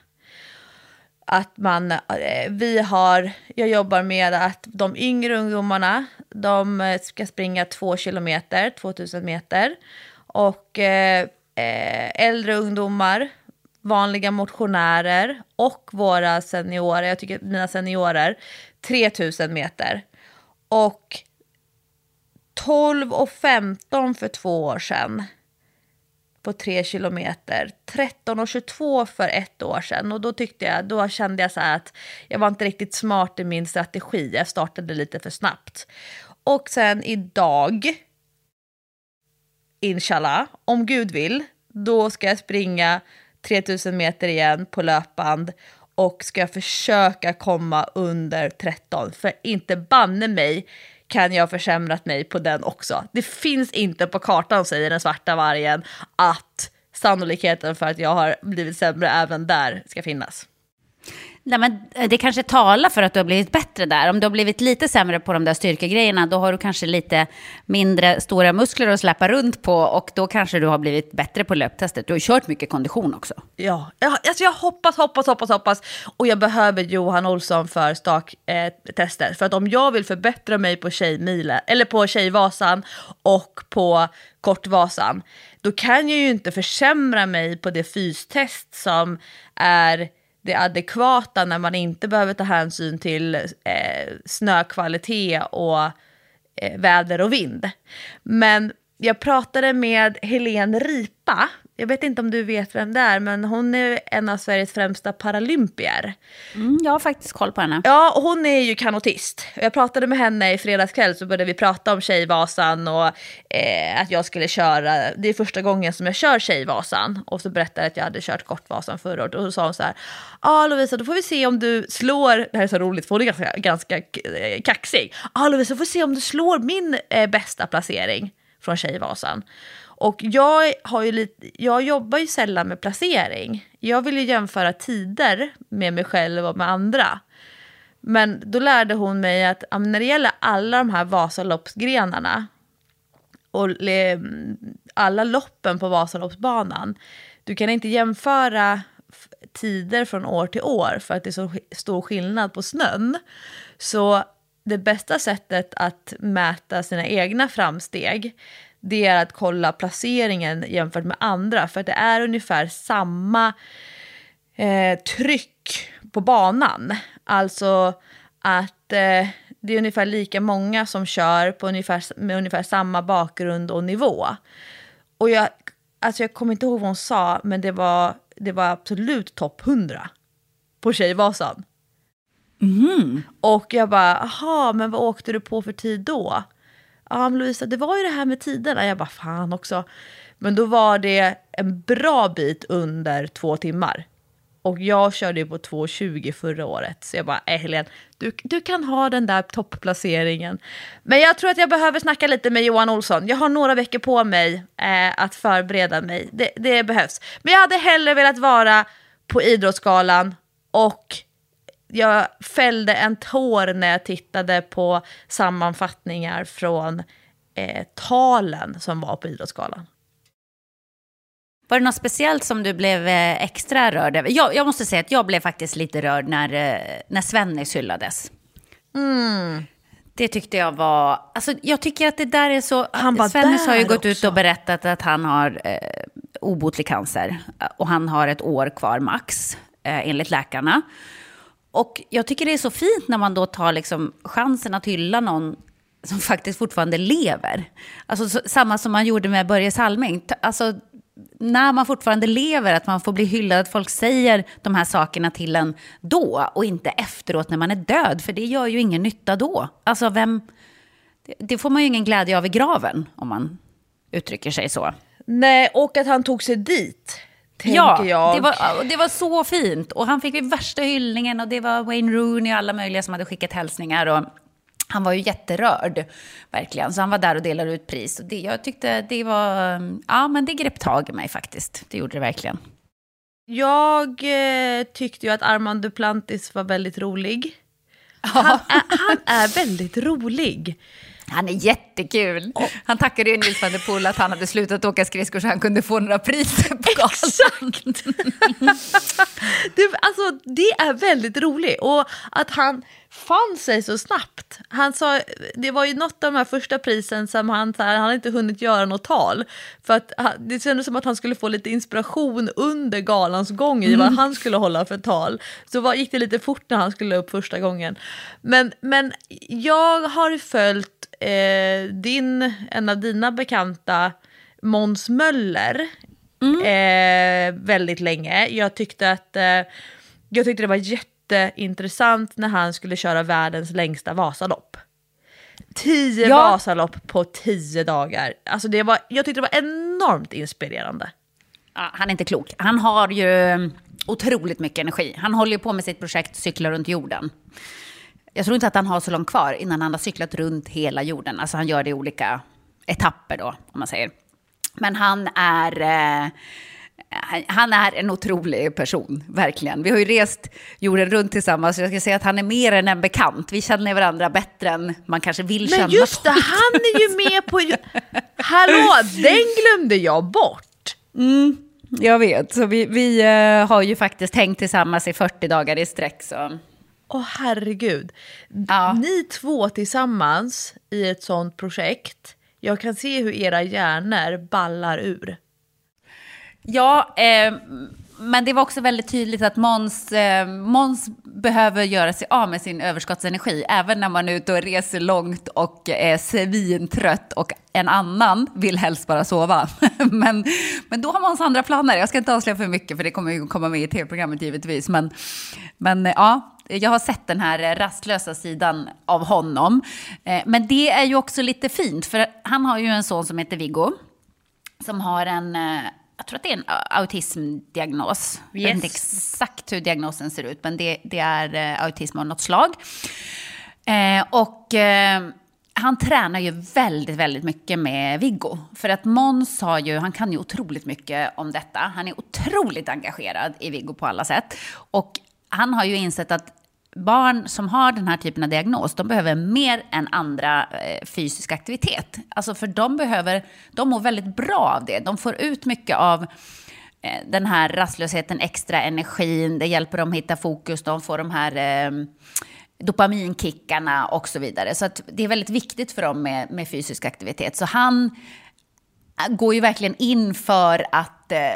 Att man, eh, vi har, jag jobbar med att de yngre ungdomarna, de ska springa två kilometer, tvåtusen meter. Och eh, äldre ungdomar, vanliga motionärer och våra seniorer, jag tycker mina seniorer, tre tusen meter. Och tolv och femton för två år sedan på tre kilometer. tretton och tjugotvå för ett år sedan. Och då tyckte jag, då kände jag så här att jag var inte riktigt smart i min strategi. Jag startade lite för snabbt. Och sen idag, inshallah, om Gud vill, då ska jag springa tre tusen meter igen på löpband och ska försöka komma under tretton. För inte banne mig kan jag försämrat mig på den också. Det finns inte på kartan, säger den svarta vargen, att sannolikheten för att jag har blivit sämre även där ska finnas. Nej, men det kanske talar för att du har blivit bättre där. Om du har blivit lite sämre på de där styrkegrejerna, då har du kanske lite mindre stora muskler att släppa runt på, och då kanske du har blivit bättre på löptestet. Du har kört mycket kondition också. Ja, alltså jag hoppas, hoppas, hoppas, hoppas. Och jag behöver Johan Olsson för stak-tester. Eh, för att om jag vill förbättra mig på tjejmilen, eller på tjejvasan och på kortvasan, då kan jag ju inte försämra mig på det fystest som är det adekvata när man inte behöver ta hänsyn till eh, snökvalitet och eh, väder och vind. Men jag pratade med Helene Ripa. Jag vet inte om du vet vem det är, men hon är en av Sveriges främsta paralympier. Mm, jag har faktiskt koll på henne. Ja, hon är ju kanotist. Jag pratade med henne i fredagskväll, så började vi prata om Tjejvasan och eh, att jag skulle köra. Det är första gången som jag kör Tjejvasan. Och så berättade jag att jag hade kört Kortvasan förra året. Och så sa hon så här: ja ah, Lovisa, då får vi se om du slår, det här är så roligt för hon är ganska, ganska kaxig. Ja ah, Lovisa, då får vi se om du slår min eh, bästa placering från Tjejvasan. Och jag, har ju lite, jag jobbar ju sällan med placering. Jag vill ju jämföra tider med mig själv och med andra. Men då lärde hon mig att när det gäller alla de här Vasaloppsgrenarna och alla loppen på Vasaloppsbanan, du kan inte jämföra tider från år till år för att det är så stor skillnad på snön. Så det bästa sättet att mäta sina egna framsteg, det är att kolla placeringen jämfört med andra. För att det är ungefär samma eh, tryck på banan. Alltså att eh, det är ungefär lika många som kör på ungefär, med ungefär samma bakgrund och nivå. Och jag, alltså jag kommer inte ihåg vad hon sa, men det var, det var absolut topp hundra på Tjejvasan. Mm. Och jag bara, aha, men vad åkte du på för tid då? Ja, men Lovisa, det var ju det här med tiderna. Jag bara, fan också. Men då var det en bra bit under två timmar. Och jag körde ju på två tjugo förra året. Så jag bara, äh Helene, du, du kan ha den där toppplaceringen. Men jag tror att jag behöver snacka lite med Johan Olsson. Jag har några veckor på mig eh, att förbereda mig. Det, det behövs. Men jag hade hellre velat vara på Idrottsgalan. Och jag fällde en tår när jag tittade på sammanfattningar från eh, talen som var på Idrottsgalan. Var det något speciellt som du blev eh, extra rörd över? Jag, jag måste säga att jag blev faktiskt lite rörd när, eh, när Svennis hyllades. Mm. Det tyckte jag var... Alltså, jag tycker att det där är så... Han var Svennis där har ju gått också. ut och berättat att han har eh, obotlig cancer. Och han har ett år kvar max, eh, enligt läkarna. Och jag tycker det är så fint när man då tar liksom chansen att hylla någon som faktiskt fortfarande lever. Alltså så, samma som man gjorde med Börje Salming. Alltså när man fortfarande lever, att man får bli hyllad, att folk säger de här sakerna till en då och inte efteråt när man är död. För det gör ju ingen nytta då. Alltså vem, det får man ju ingen glädje av i graven om man uttrycker sig så. Nej, och att han tog sig dit, tänker ja, jag. Det var, det var så fint. Och han fick ju värsta hyllningen och det var Wayne Rooney och alla möjliga som hade skickat hälsningar och han var ju jätterörd, verkligen. Så han var där och delade ut pris. Och det, jag tyckte det var... Ja, men det grepp tag i mig faktiskt. Det gjorde det verkligen. Jag eh, tyckte ju att Armand Duplantis var väldigt rolig. Han är, han är väldigt rolig. Han är jättekul. Oh. Han tackade ju Nils van der Poel att han hade slutat åka skridskor så han kunde få några priser på galan. Exakt! det, alltså, det är väldigt roligt. Och att han fann sig så snabbt. Han sa, det var ju något av de här första prisen som han, han hade inte hunnit göra något tal. För att det kändes som att han skulle få lite inspiration under galans gång i vad mm. han skulle hålla för tal. Så var, gick det lite fort när han skulle upp första gången. Men, men jag har följt Eh, din, en av dina bekanta, Måns Möller, mm. eh, väldigt länge. Jag tyckte att eh, jag tyckte det var jätteintressant när han skulle köra världens längsta Vasalopp. Tio ja. Vasalopp på tio dagar. Alltså det var, jag tyckte det var enormt inspirerande. Ja, han är inte klok. Han har ju otroligt mycket energi. Han håller ju på med sitt projekt Cykla runt jorden. Jag tror inte att han har så långt kvar innan han har cyklat runt hela jorden. Alltså han gör det i olika etapper då, om man säger. Men han är, eh, han är en otrolig person, verkligen. Vi har ju rest jorden runt tillsammans. Så jag ska säga att han är mer än en bekant. Vi känner varandra bättre än man kanske vill känna. Men just det, han är ju med på... Hallå, den glömde jag bort. Mm, jag vet. Så vi, vi uh, har ju faktiskt hängt tillsammans i fyrtio dagar i sträck, så... Åh oh, herregud, ja. Ni två tillsammans i ett sånt projekt, jag kan se hur era hjärnor ballar ur. Ja, eh, men det var också väldigt tydligt att Måns, eh, Måns behöver göra sig av med sin överskottsenergi, även när man är ute och reser långt och är svintrött och en annan vill helst bara sova. men, men då har Måns andra planer. Jag ska inte avslöja för mycket för det kommer ju komma med i tv-programmet givetvis. Men, men ja... Jag har sett den här rastlösa sidan av honom. Men det är ju också lite fint. För han har ju en son som heter Viggo. Som har en, jag tror att det är en autismdiagnos. Yes. Jag vet inte exakt hur diagnosen ser ut. Men det, det är autism av något slag. Och han tränar ju väldigt, väldigt mycket med Viggo. För att Måns har ju, han kan ju otroligt mycket om detta. Han är otroligt engagerad i Viggo på alla sätt. Och han har ju insett att barn som har den här typen av diagnos, de behöver mer än andra eh, fysisk aktivitet. Alltså för de behöver, de mår väldigt bra av det. De får ut mycket av eh, den här rastlösheten, extra energin. Det hjälper dem att hitta fokus. De får de här eh, dopaminkickarna och så vidare. Så att det är väldigt viktigt för dem med, med fysisk aktivitet. Så han går ju verkligen in för att... Eh,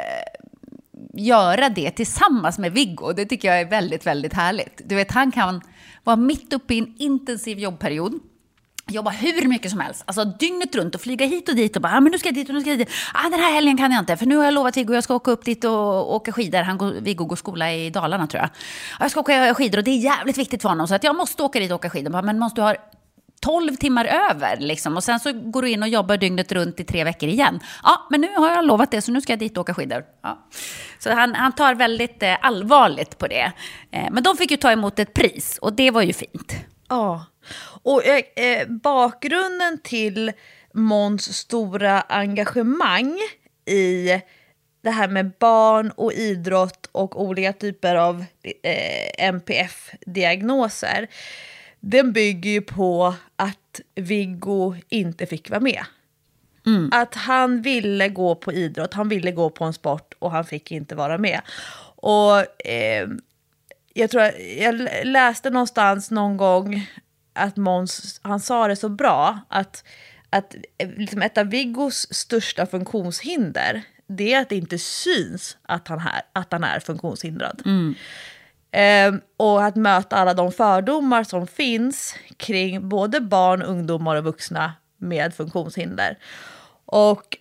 göra det tillsammans med Viggo. Det tycker jag är väldigt, väldigt härligt. Du vet, han kan vara mitt uppe i en intensiv jobbperiod. Jobba hur mycket som helst. Alltså dygnet runt och flyga hit och dit och bara, ah, men nu ska jag dit och nu ska jag dit. Ah, den här helgen kan jag inte, för nu har jag lovat Viggo jag ska åka upp dit och åka skidor. Han går, Viggo går skola i Dalarna tror jag. Ah, jag ska åka skidor och det är jävligt viktigt för honom så att jag måste åka dit och åka skidor. Men måste du ha tolv timmar över liksom. Och sen så går du in och jobbar dygnet runt i tre veckor igen. Ja, men nu har jag lovat det så nu ska jag dit och åka skidor. Ja. Så han, han tar väldigt eh, allvarligt på det. Eh, men de fick ju ta emot ett pris och det var ju fint. Ja, och eh, bakgrunden till Måns stora engagemang i det här med barn och idrott och olika typer av eh, M P F-diagnoser, den bygger ju på att Viggo inte fick vara med. Mm. Att han ville gå på idrott, han ville gå på en sport och han fick inte vara med. Och eh, jag tror jag läste någonstans någon gång att Måns, han sa det så bra att, att liksom ett av Viggos största funktionshinder, det är att det inte syns att han, här, att han är funktionshindrad. Mm. Eh, och att möta alla de fördomar som finns kring både barn, ungdomar och vuxna med funktionshinder. Och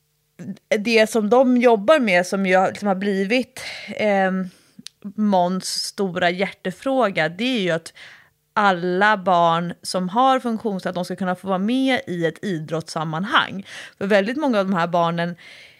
det som de jobbar med, som ju liksom har blivit eh, Måns stora hjärtefråga, det är ju att alla barn som har funktionshinder, att de ska kunna få vara med i ett idrottssammanhang. För väldigt många av de här barnen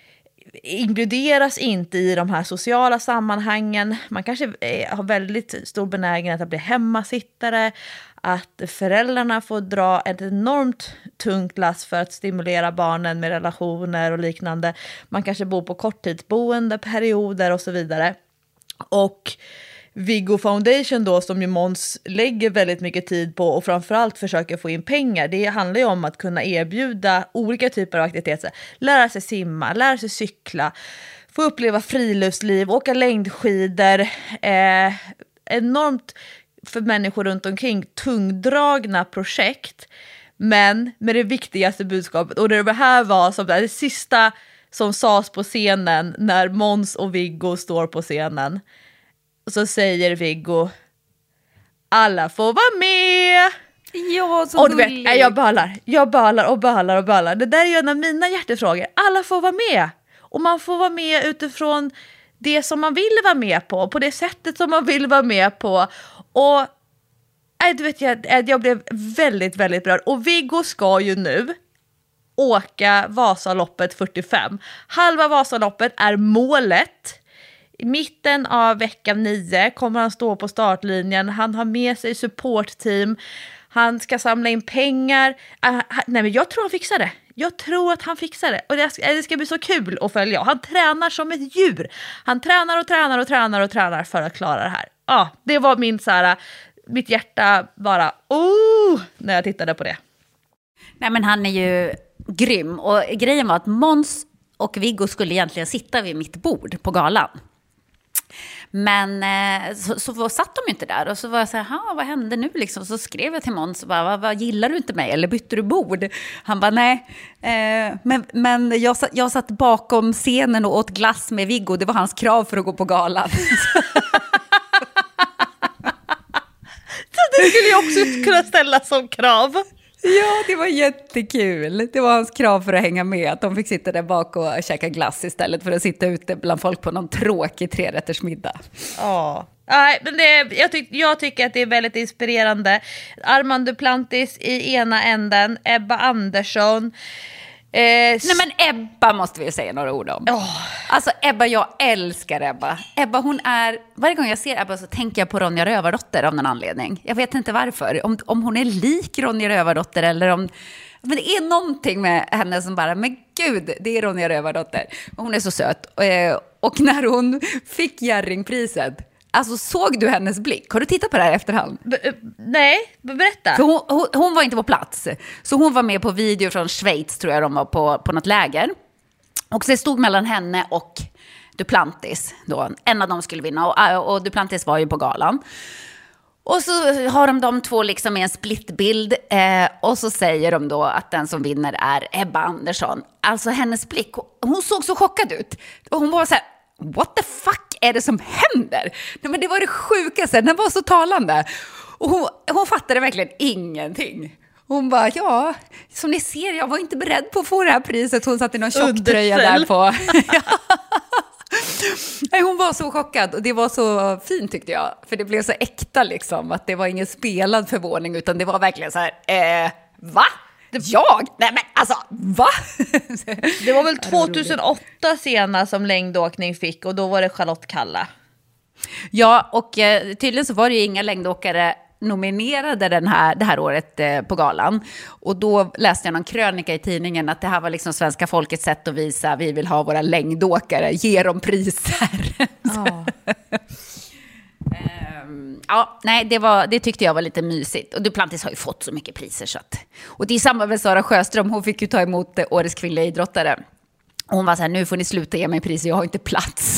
inkluderas inte i de här sociala sammanhangen. Man kanske har väldigt stor benägenhet att bli hemmasittare, att föräldrarna får dra ett enormt tungt lass för att stimulera barnen med relationer och liknande. Man kanske bor på korttidsboende perioder och så vidare. Och Viggo Foundation då, som ju Måns lägger väldigt mycket tid på och framförallt försöker få in pengar, det handlar ju om att kunna erbjuda olika typer av aktiviteter. Lära sig simma, lära sig cykla, få uppleva friluftsliv, åka längdskidor. Eh, enormt för människor runt omkring tungdragna projekt, men med det viktigaste budskapet. Och det här var som det sista som sades på scenen när Måns och Viggo står på scenen. Så säger Viggo, alla får vara med. Ja, så och du vet, nej, jag bölar, jag bölar och bölar och bölar. Det där är ju en av mina hjärtefrågor. Alla får vara med. Och man får vara med utifrån det som man vill vara med på. På det sättet som man vill vara med på. Och nej, du vet, jag, jag blev väldigt, väldigt berörd. Och Viggo ska ju nu åka Vasaloppet fyrtiofem. Halva Vasaloppet är målet. I mitten av vecka nio kommer han stå på startlinjen. Han har med sig supportteam. Han ska samla in pengar. Uh, nej, men jag tror han fixar det. Jag tror att han fixar det. Och det ska, det ska bli så kul att följa. Han tränar som ett djur. Han tränar och tränar och tränar och tränar för att klara det här. Ja, uh, det var min så här, mitt hjärta bara, oh, när jag tittade på det. Nej, men han är ju grym. Och grejen var att Måns och Viggo skulle egentligen sitta vid mitt bord på galan. Men så, så satt de ju inte där. Och så var jag så här, vad hände nu liksom? Så skrev jag till Måns och bara, vad, vad, gillar du inte mig? Eller bytte du bord? Han bara, nej. Eh, men men jag, jag satt bakom scenen och åt glass med Viggo. Det var hans krav för att gå på galan. Så det skulle jag också kunna ställa som krav. Ja, det var jättekul. Det var hans krav för att hänga med. Att de fick sitta där bak och käka glass istället för att sitta ute bland folk på någon tråkig trerättersmiddag. Ja, nej, men det, jag, tyck, jag tycker att det är väldigt inspirerande. Armand Duplantis i ena änden, Ebba Andersson. Eh, Nej, men Ebba måste vi säga några ord om. Oh. Alltså Ebba, jag älskar Ebba. Ebba, hon är, varje gång jag ser Ebba så tänker jag på Ronja Rövardotter av någon anledning. Jag vet inte varför. Om, om hon är lik Ronja Rövardotter eller om... Men det är någonting med henne som bara, men gud, det är Ronja Rövardotter. Hon är så söt. Och när hon fick Jerringpriset, alltså såg du hennes blick? Har du tittat på det här efterhand? B- nej, berätta. För hon, hon, hon var inte på plats. Så hon var med på video från Schweiz, tror jag de var på, på något läger. Och så det stod mellan henne och Duplantis. Då. En av dem skulle vinna och, och Duplantis var ju på galan. Och så har de de två liksom i en splittbild. Eh, och så säger de då att den som vinner är Ebba Andersson. Alltså hennes blick, hon såg så chockad ut. Och hon var så här, what the fuck är det som händer? Nej, men det var det sjukaste, den var så talande. Och hon, hon fattade verkligen ingenting. Hon bara, ja, som ni ser, jag var inte beredd på att få det här priset. Hon satt i någon tjocktröja där på. Nej, hon var så chockad och det var så fint tyckte jag. För det blev så äkta liksom, att det var ingen spelad förvåning utan det var verkligen så här, eh, va? Jag? Nej men alltså, va? Det var väl tjugohundraåtta senast som längdåkning fick och då var det Charlotte Kalla. Ja, och eh, tydligen så var det ju inga längdåkare nominerade den här, det här året eh, på galan. Och då läste jag någon krönika i tidningen att det här var liksom svenska folkets sätt att visa vi vill ha våra längdåkare, ge dem priser. Oh. um, ja, nej, det, var, det tyckte jag var lite mysigt. Och Duplantis har ju fått så mycket priser. Så att, och det är samma med Sara Sjöström, hon fick ju ta emot eh, årets kvinnliga idrottare. Och hon var så här, nu får ni sluta ge mig priser, jag har inte plats.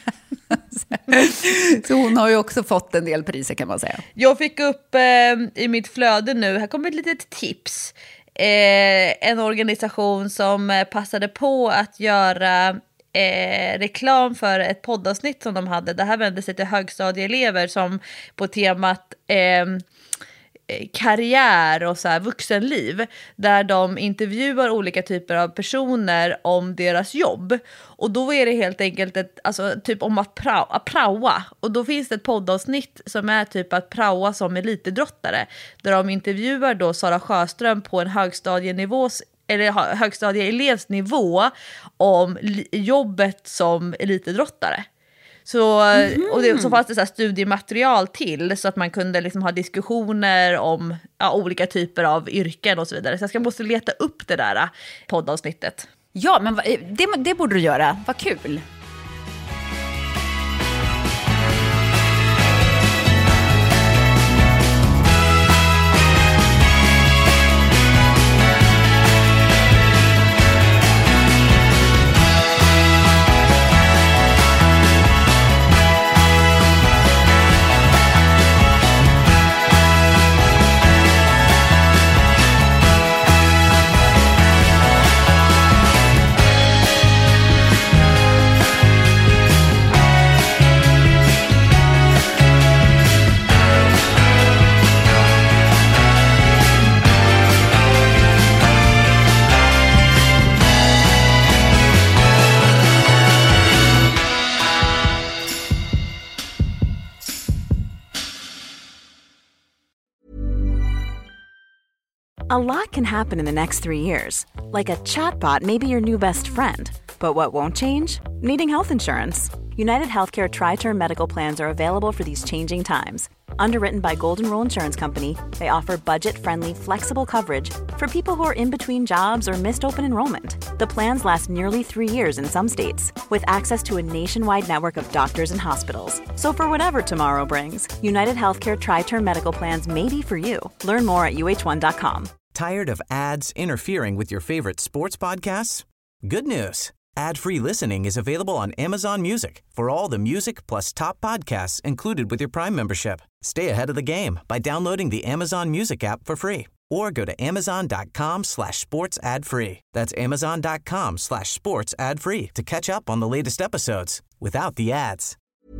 Så hon har ju också fått en del priser kan man säga. Jag fick upp eh, i mitt flöde nu, här kommer ett litet tips. Eh, en organisation som eh, passade på att göra eh, reklam för ett poddavsnitt som de hade. Det här vände sig till högstadieelever som på temat eh, karriär och så här vuxenliv, där de intervjuar olika typer av personer om deras jobb. Och då är det helt enkelt ett, alltså, typ om att, pra, att praoa. Och då finns det ett poddavsnitt som är typ att praoa som elitidrottare, där de intervjuar då Sara Sjöström på en högstadienivås eller högstadieelevsnivå om jobbet som elitidrottare. Så, mm. och det, så fanns det så här studiematerial till, så att man kunde liksom ha diskussioner om ja, olika typer av yrken och så vidare. Så jag ska måste leta upp det där poddavsnittet. Ja, men det, det borde du göra. Vad kul! A lot can happen in the next three years. Like a chatbot may be your new best friend. But what won't change? Needing health insurance. United Healthcare Tri-Term Medical Plans are available for these changing times. Underwritten by Golden Rule Insurance Company, they offer budget-friendly, flexible coverage for people who are in between jobs or missed open enrollment. The plans last nearly three years in some states, with access to a nationwide network of doctors and hospitals. So for whatever tomorrow brings, United Healthcare Tri-Term Medical Plans may be for you. Learn more at U H one dot com. Tired of ads interfering with your favorite sports podcasts? Good news. Ad-free listening is available on Amazon Music for all the music plus top podcasts included with your Prime membership. Stay ahead of the game by downloading the Amazon Music app for free or go to amazon.com slash sports ad free. That's amazon.com slash sports ad free to catch up on the latest episodes without the ads.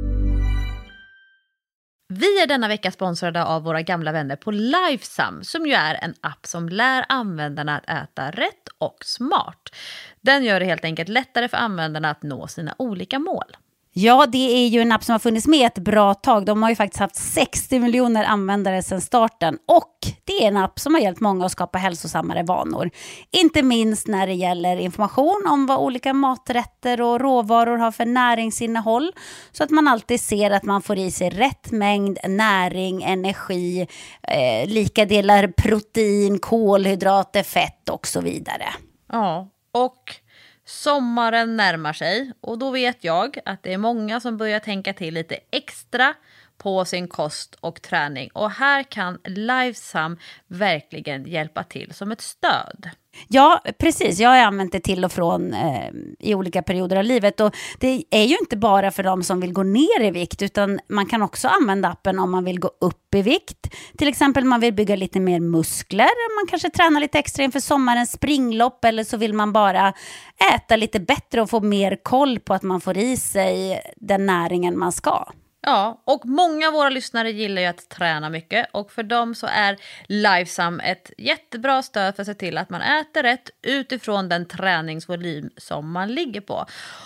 Vi är denna vecka sponsrade av våra gamla vänner på Lifesum, som ju är en app som lär användarna att äta rätt och smart. Den gör det helt enkelt lättare för användarna att nå sina olika mål. Ja, det är ju en app som har funnits med ett bra tag. De har ju faktiskt haft sextio miljoner användare sedan starten. Och det är en app som har hjälpt många att skapa hälsosammare vanor. Inte minst när det gäller information om vad olika maträtter och råvaror har för näringsinnehåll. Så att man alltid ser att man får i sig rätt mängd näring, energi, eh, lika delar protein, kolhydrater, fett och så vidare. Ja, och sommaren närmar sig och då vet jag att det är många som börjar tänka till lite extra på sin kost och träning. Och här kan Lifesum verkligen hjälpa till som ett stöd. Ja, precis. Jag har använt det till och från eh, i olika perioder av livet. Och det är ju inte bara för de som vill gå ner i vikt, utan man kan också använda appen om man vill gå upp i vikt. Till exempel man vill bygga lite mer muskler. Man kanske tränar lite extra inför sommarens springlopp, eller så vill man bara äta lite bättre och få mer koll på att man får i sig den näringen man ska. Ja, och många av våra lyssnare gillar ju att träna mycket, och för dem så är Lifesum ett jättebra stöd för att se till att man äter rätt utifrån den träningsvolym som man ligger på.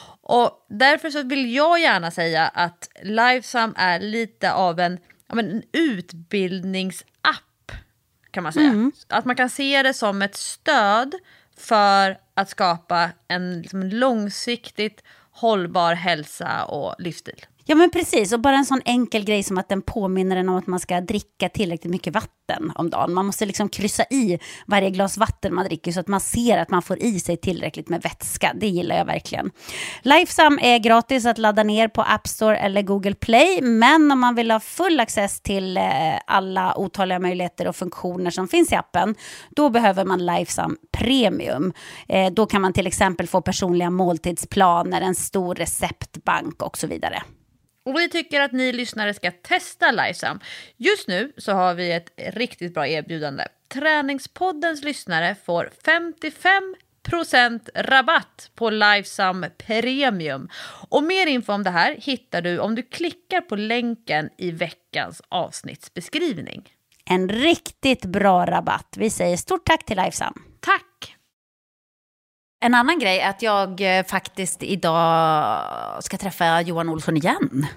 Och därför så vill jag gärna säga att Lifesum är lite av en, ja, men en utbildningsapp, kan man säga. Mm. Att man kan se det som ett stöd för att skapa en liksom långsiktigt hållbar hälsa och livsstil. Ja, men precis, och bara en sån enkel grej som att den påminner en om att man ska dricka tillräckligt mycket vatten om dagen. Man måste liksom kryssa i varje glas vatten man dricker så att man ser att man får i sig tillräckligt med vätska. Det gillar jag verkligen. Lifesum är gratis att ladda ner på App Store eller Google Play, men om man vill ha full access till alla otaliga möjligheter och funktioner som finns i appen, då behöver man Lifesum Premium. Då kan man till exempel få personliga måltidsplaner, en stor receptbank och så vidare. Och vi tycker att ni lyssnare ska testa Lifesum. Just nu så har vi ett riktigt bra erbjudande. Träningspoddens lyssnare får femtiofem procent rabatt på Lifesum Premium. Och mer info om det här hittar du om du klickar på länken i veckans avsnittsbeskrivning. En riktigt bra rabatt. Vi säger stort tack till Lifesum. Tack! En annan grej är att jag faktiskt idag ska träffa Johan Olsson igen.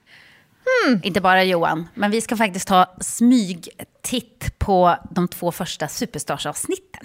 Hmm. Inte bara Johan, men vi ska faktiskt ta smygtitt på de två första Superstars-avsnitten.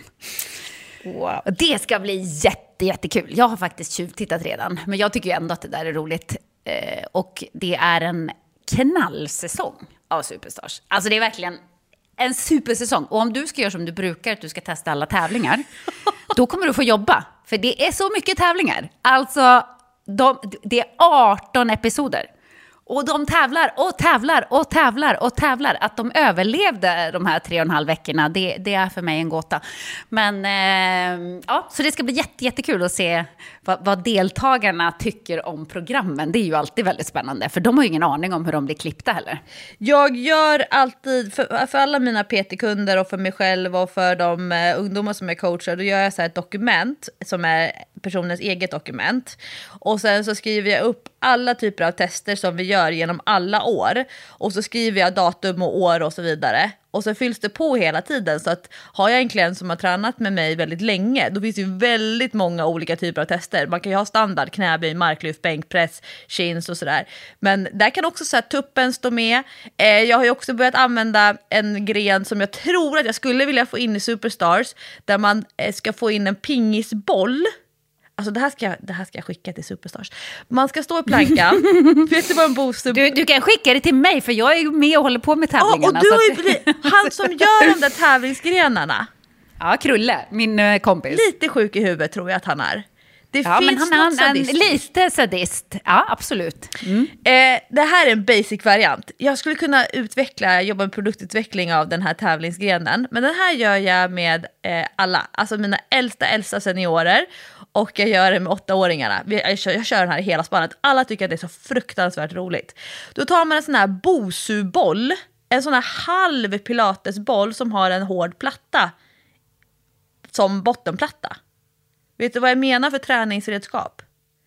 Wow. Det ska bli jätte, jättekul. Jag har faktiskt tjuvtittat redan, men jag tycker ju ändå att det där är roligt. Eh, och det är en knallsäsong av Superstars. Alltså det är verkligen en supersäsong. Och om du ska göra som du brukar, att du ska testa alla tävlingar, då kommer du få jobba. För det är så mycket tävlingar. Alltså, de, det är arton episoder. Och de tävlar och tävlar och tävlar och tävlar. Att de överlevde de här tre och en halv veckorna, det, det är för mig en gåta. Men eh, ja, så det ska bli jätte, jättekul att se vad, vad deltagarna tycker om programmen. Det är ju alltid väldigt spännande, för de har ju ingen aning om hur de blir klippta heller. Jag gör alltid, för, för alla mina P T-kunder och för mig själv och för de uh, ungdomar som är coachar, då gör jag så här ett dokument som är personens eget dokument. Och sen så skriver jag upp alla typer av tester som vi gör genom alla år. Och så skriver jag datum och år och så vidare. Och så fylls det på hela tiden. Så att har jag en klient som har tränat med mig väldigt länge, då finns det ju väldigt många olika typer av tester. Man kan ju ha standard, knäböj, marklyft, bänkpress, chins och sådär. Men där kan också så här, tuppen stå med. Eh, jag har ju också börjat använda en gren som jag tror att jag skulle vilja få in i Superstars. Där man eh, ska få in en pingisboll. Alltså det här, ska, det här ska jag skicka till Superstars. Man ska stå i plankan. Vet du vad en booster... Du, du kan skicka det till mig, för jag är ju med och håller på med tävlingarna. Oh, och du har ju att... blivit, han som gör de där tävlingsgrenarna. Ja, Krulle, min uh, kompis. Lite sjuk i huvudet tror jag att han är. Det ja, finns men han, något han, sadist. Lite sadist. Ja, absolut. Mm. Eh, det här är en basic variant. Jag skulle kunna utveckla, jobba med produktutveckling av den här tävlingsgrenen. Men den här gör jag med eh, alla. Alltså mina äldsta, äldsta seniorer. Och jag gör det med åttaåringarna. Jag kör, jag kör den här i hela spannet. Alla tycker att det är så fruktansvärt roligt. Då tar man en sån här bosuboll. En sån här halv pilatesboll som har en hård platta. Som bottenplatta. Vet du vad jag menar för träningsredskap?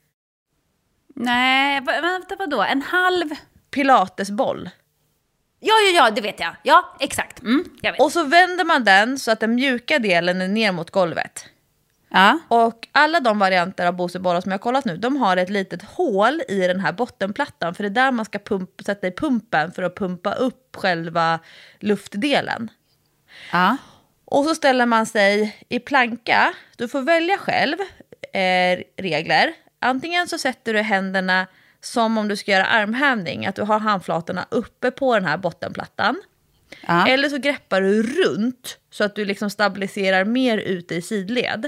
Nej, vänta, vadå? En halv... Pilatesboll. Ja, ja, ja, det vet jag. Ja, exakt. Mm, jag vet. Och så vänder man den så att den mjuka delen är ner mot golvet. Ja. Och alla de varianter av bosebollar som jag har kollat nu, de har ett litet hål i den här bottenplattan. För det är där man ska pump, sätta i pumpen för att pumpa upp själva luftdelen. Ja. Och så ställer man sig i planka. Du får välja själv eh, regler. Antingen så sätter du händerna som om du ska göra armhävning. Att du har handflatorna uppe på den här bottenplattan. Ja. Eller så greppar du runt så att du liksom stabiliserar mer ute i sidled.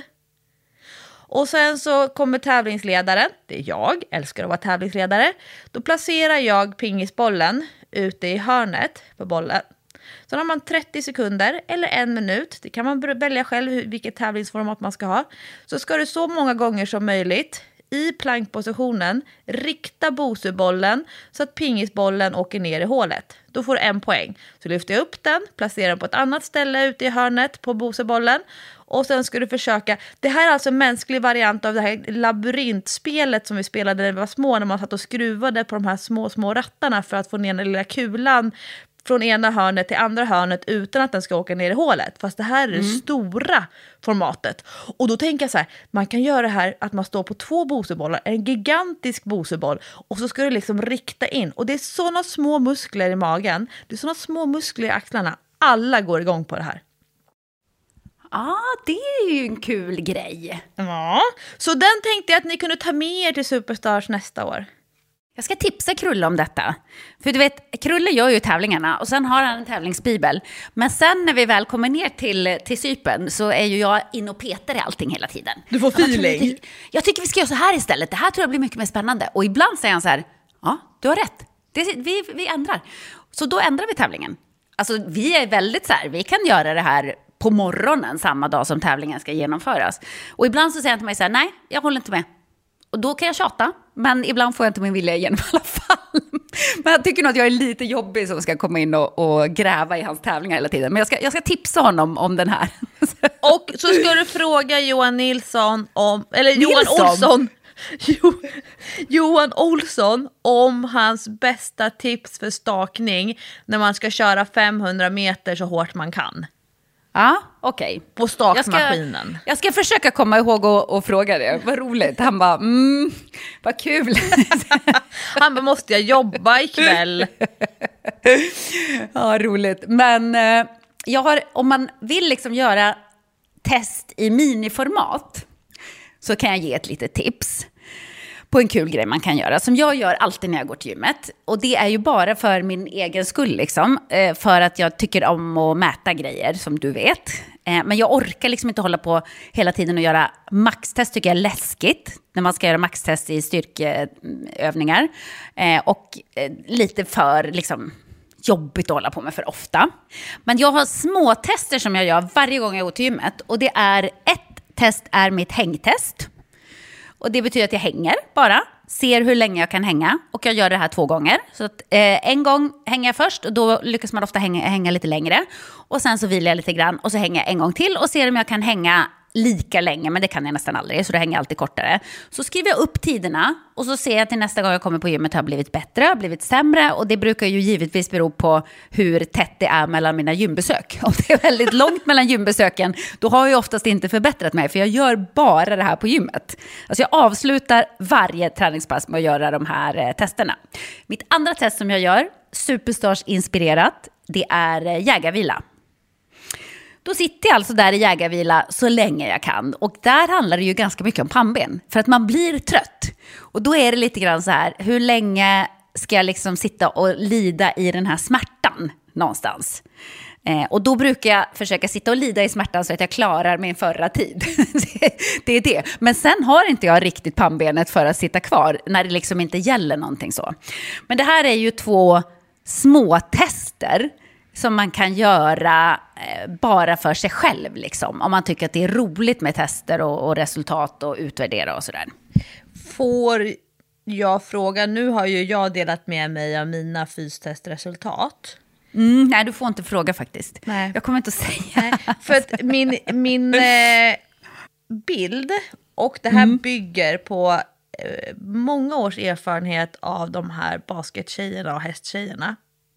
Och sen så kommer tävlingsledaren, det är jag, älskar att vara tävlingsledare. Då placerar jag pingisbollen ute i hörnet på bollen. Så har man trettio sekunder eller en minut, det kan man välja själv vilket tävlingsformat man ska ha. Så ska du så många gånger som möjligt i plankpositionen rikta bosubollen så att pingisbollen åker ner i hålet. Då får du en poäng. Så lyfter jag upp den, placerar den på ett annat ställe ute i hörnet på bosubollen. Och sen ska du försöka, det här är alltså en mänsklig variant av det här labyrintspelet som vi spelade när vi var små. När man satt och skruvade på de här små, små rattarna för att få ner den lilla kulan från ena hörnet till andra hörnet utan att den ska åka ner i hålet. Fast det här är det mm. stora formatet. Och då tänker jag så här, man kan göra det här att man står på två bosebollar, en gigantisk boseboll, och så ska du liksom rikta in. Och det är såna små muskler i magen, det är såna små muskler i axlarna. Alla går igång på det här. Ja, ah, det är ju en kul grej. Ja, så den tänkte jag att ni kunde ta med er till Superstars nästa år. Jag ska tipsa Krulle om detta. För du vet, Krulle gör ju tävlingarna och sen har han en tävlingsbibel. Men sen när vi väl kommer ner till, till Cypern så är ju jag in och petar i allting hela tiden. Du får feeling. Jag, jag tycker vi ska göra så här istället. Det här tror jag blir mycket mer spännande. Och ibland säger han så här, ja, du har rätt. Det, vi, vi ändrar. Så då ändrar vi tävlingen. Alltså vi är väldigt så här, vi kan göra det här på morgonen samma dag som tävlingen ska genomföras. Och ibland så säger han till mig så här, nej, jag håller inte med. Och då kan jag tjata, men ibland får jag inte min vilja igenom i alla fall. Men han tycker nog att jag är lite jobbig som ska komma in och, och gräva i hans tävlingar hela tiden. Men jag ska, jag ska tipsa honom om den här. Och så ska du fråga Johan Nilsson om, eller Nilsson? Johan Olsson. Jo, Johan Olsson om hans bästa tips för stakning när man ska köra femhundra meter så hårt man kan. Ja, okej. Okay. På stakmaskinen. Jag ska, jag ska försöka komma ihåg och, och fråga det. Vad roligt. Han bara, mm, vad kul. Han bara, måste jag jobba ikväll? Ja, roligt. Men eh, jag har, om man vill liksom göra test i miniformat så kan jag ge ett litet tips på en kul grej man kan göra. Som jag gör alltid när jag går till gymmet. Och det är ju bara för min egen skull liksom. Eh, för att jag tycker om att mäta grejer, som du vet. Eh, men jag orkar liksom inte hålla på hela tiden och göra maxtest. Tycker jag är läskigt. När man ska göra maxtest i styrkeövningar. Eh, och eh, lite för liksom jobbigt att hålla på med för ofta. Men jag har små tester som jag gör varje gång jag går till gymmet. Och det är, ett test är mitt hängtest. Och det betyder att jag hänger bara, ser hur länge jag kan hänga. Och jag gör det här två gånger. Så att, eh, en gång hänger jag först och då lyckas man ofta hänga, hänga lite längre. Och sen så vilar jag lite grann och så hänger jag en gång till och ser om jag kan hänga lika länge. Men det kan jag nästan aldrig, så då hänger jag alltid kortare. Så skriver jag upp tiderna och så ser jag till nästa gång jag kommer på gymmet har jag blivit bättre, har blivit sämre. Och det brukar ju givetvis bero på hur tätt det är mellan mina gymbesök. Om det är väldigt långt mellan gymbesöken, då har jag oftast inte förbättrat mig. För jag gör bara det här på gymmet. Alltså jag avslutar varje träningspass med att göra de här eh, testerna. Mitt andra test som jag gör, Superstars-inspirerat, det är eh, jägarvila. Då sitter jag alltså där i jägarvila så länge jag kan. Och där handlar det ju ganska mycket om pannben. För att man blir trött. Och då är det lite grann så här, hur länge ska jag liksom sitta och lida i den här smärtan någonstans? Eh, och då brukar jag försöka sitta och lida i smärtan så att jag klarar min förra tid. Det är det. Men sen har inte jag riktigt pannbenet för att sitta kvar när det liksom inte gäller någonting så. Men det här är ju två små tester som man kan göra eh, bara för sig själv liksom. Om man tycker att det är roligt med tester och, och resultat och utvärdera och sådär. Får jag fråga, nu har ju jag delat med mig av mina fystestresultat. Mm, nej, du får inte fråga faktiskt. Nej. Jag kommer inte att säga. Nej, för att min, min eh, bild, och det här mm. bygger på eh, många års erfarenhet av de här baskettjejerna och hästtjejerna.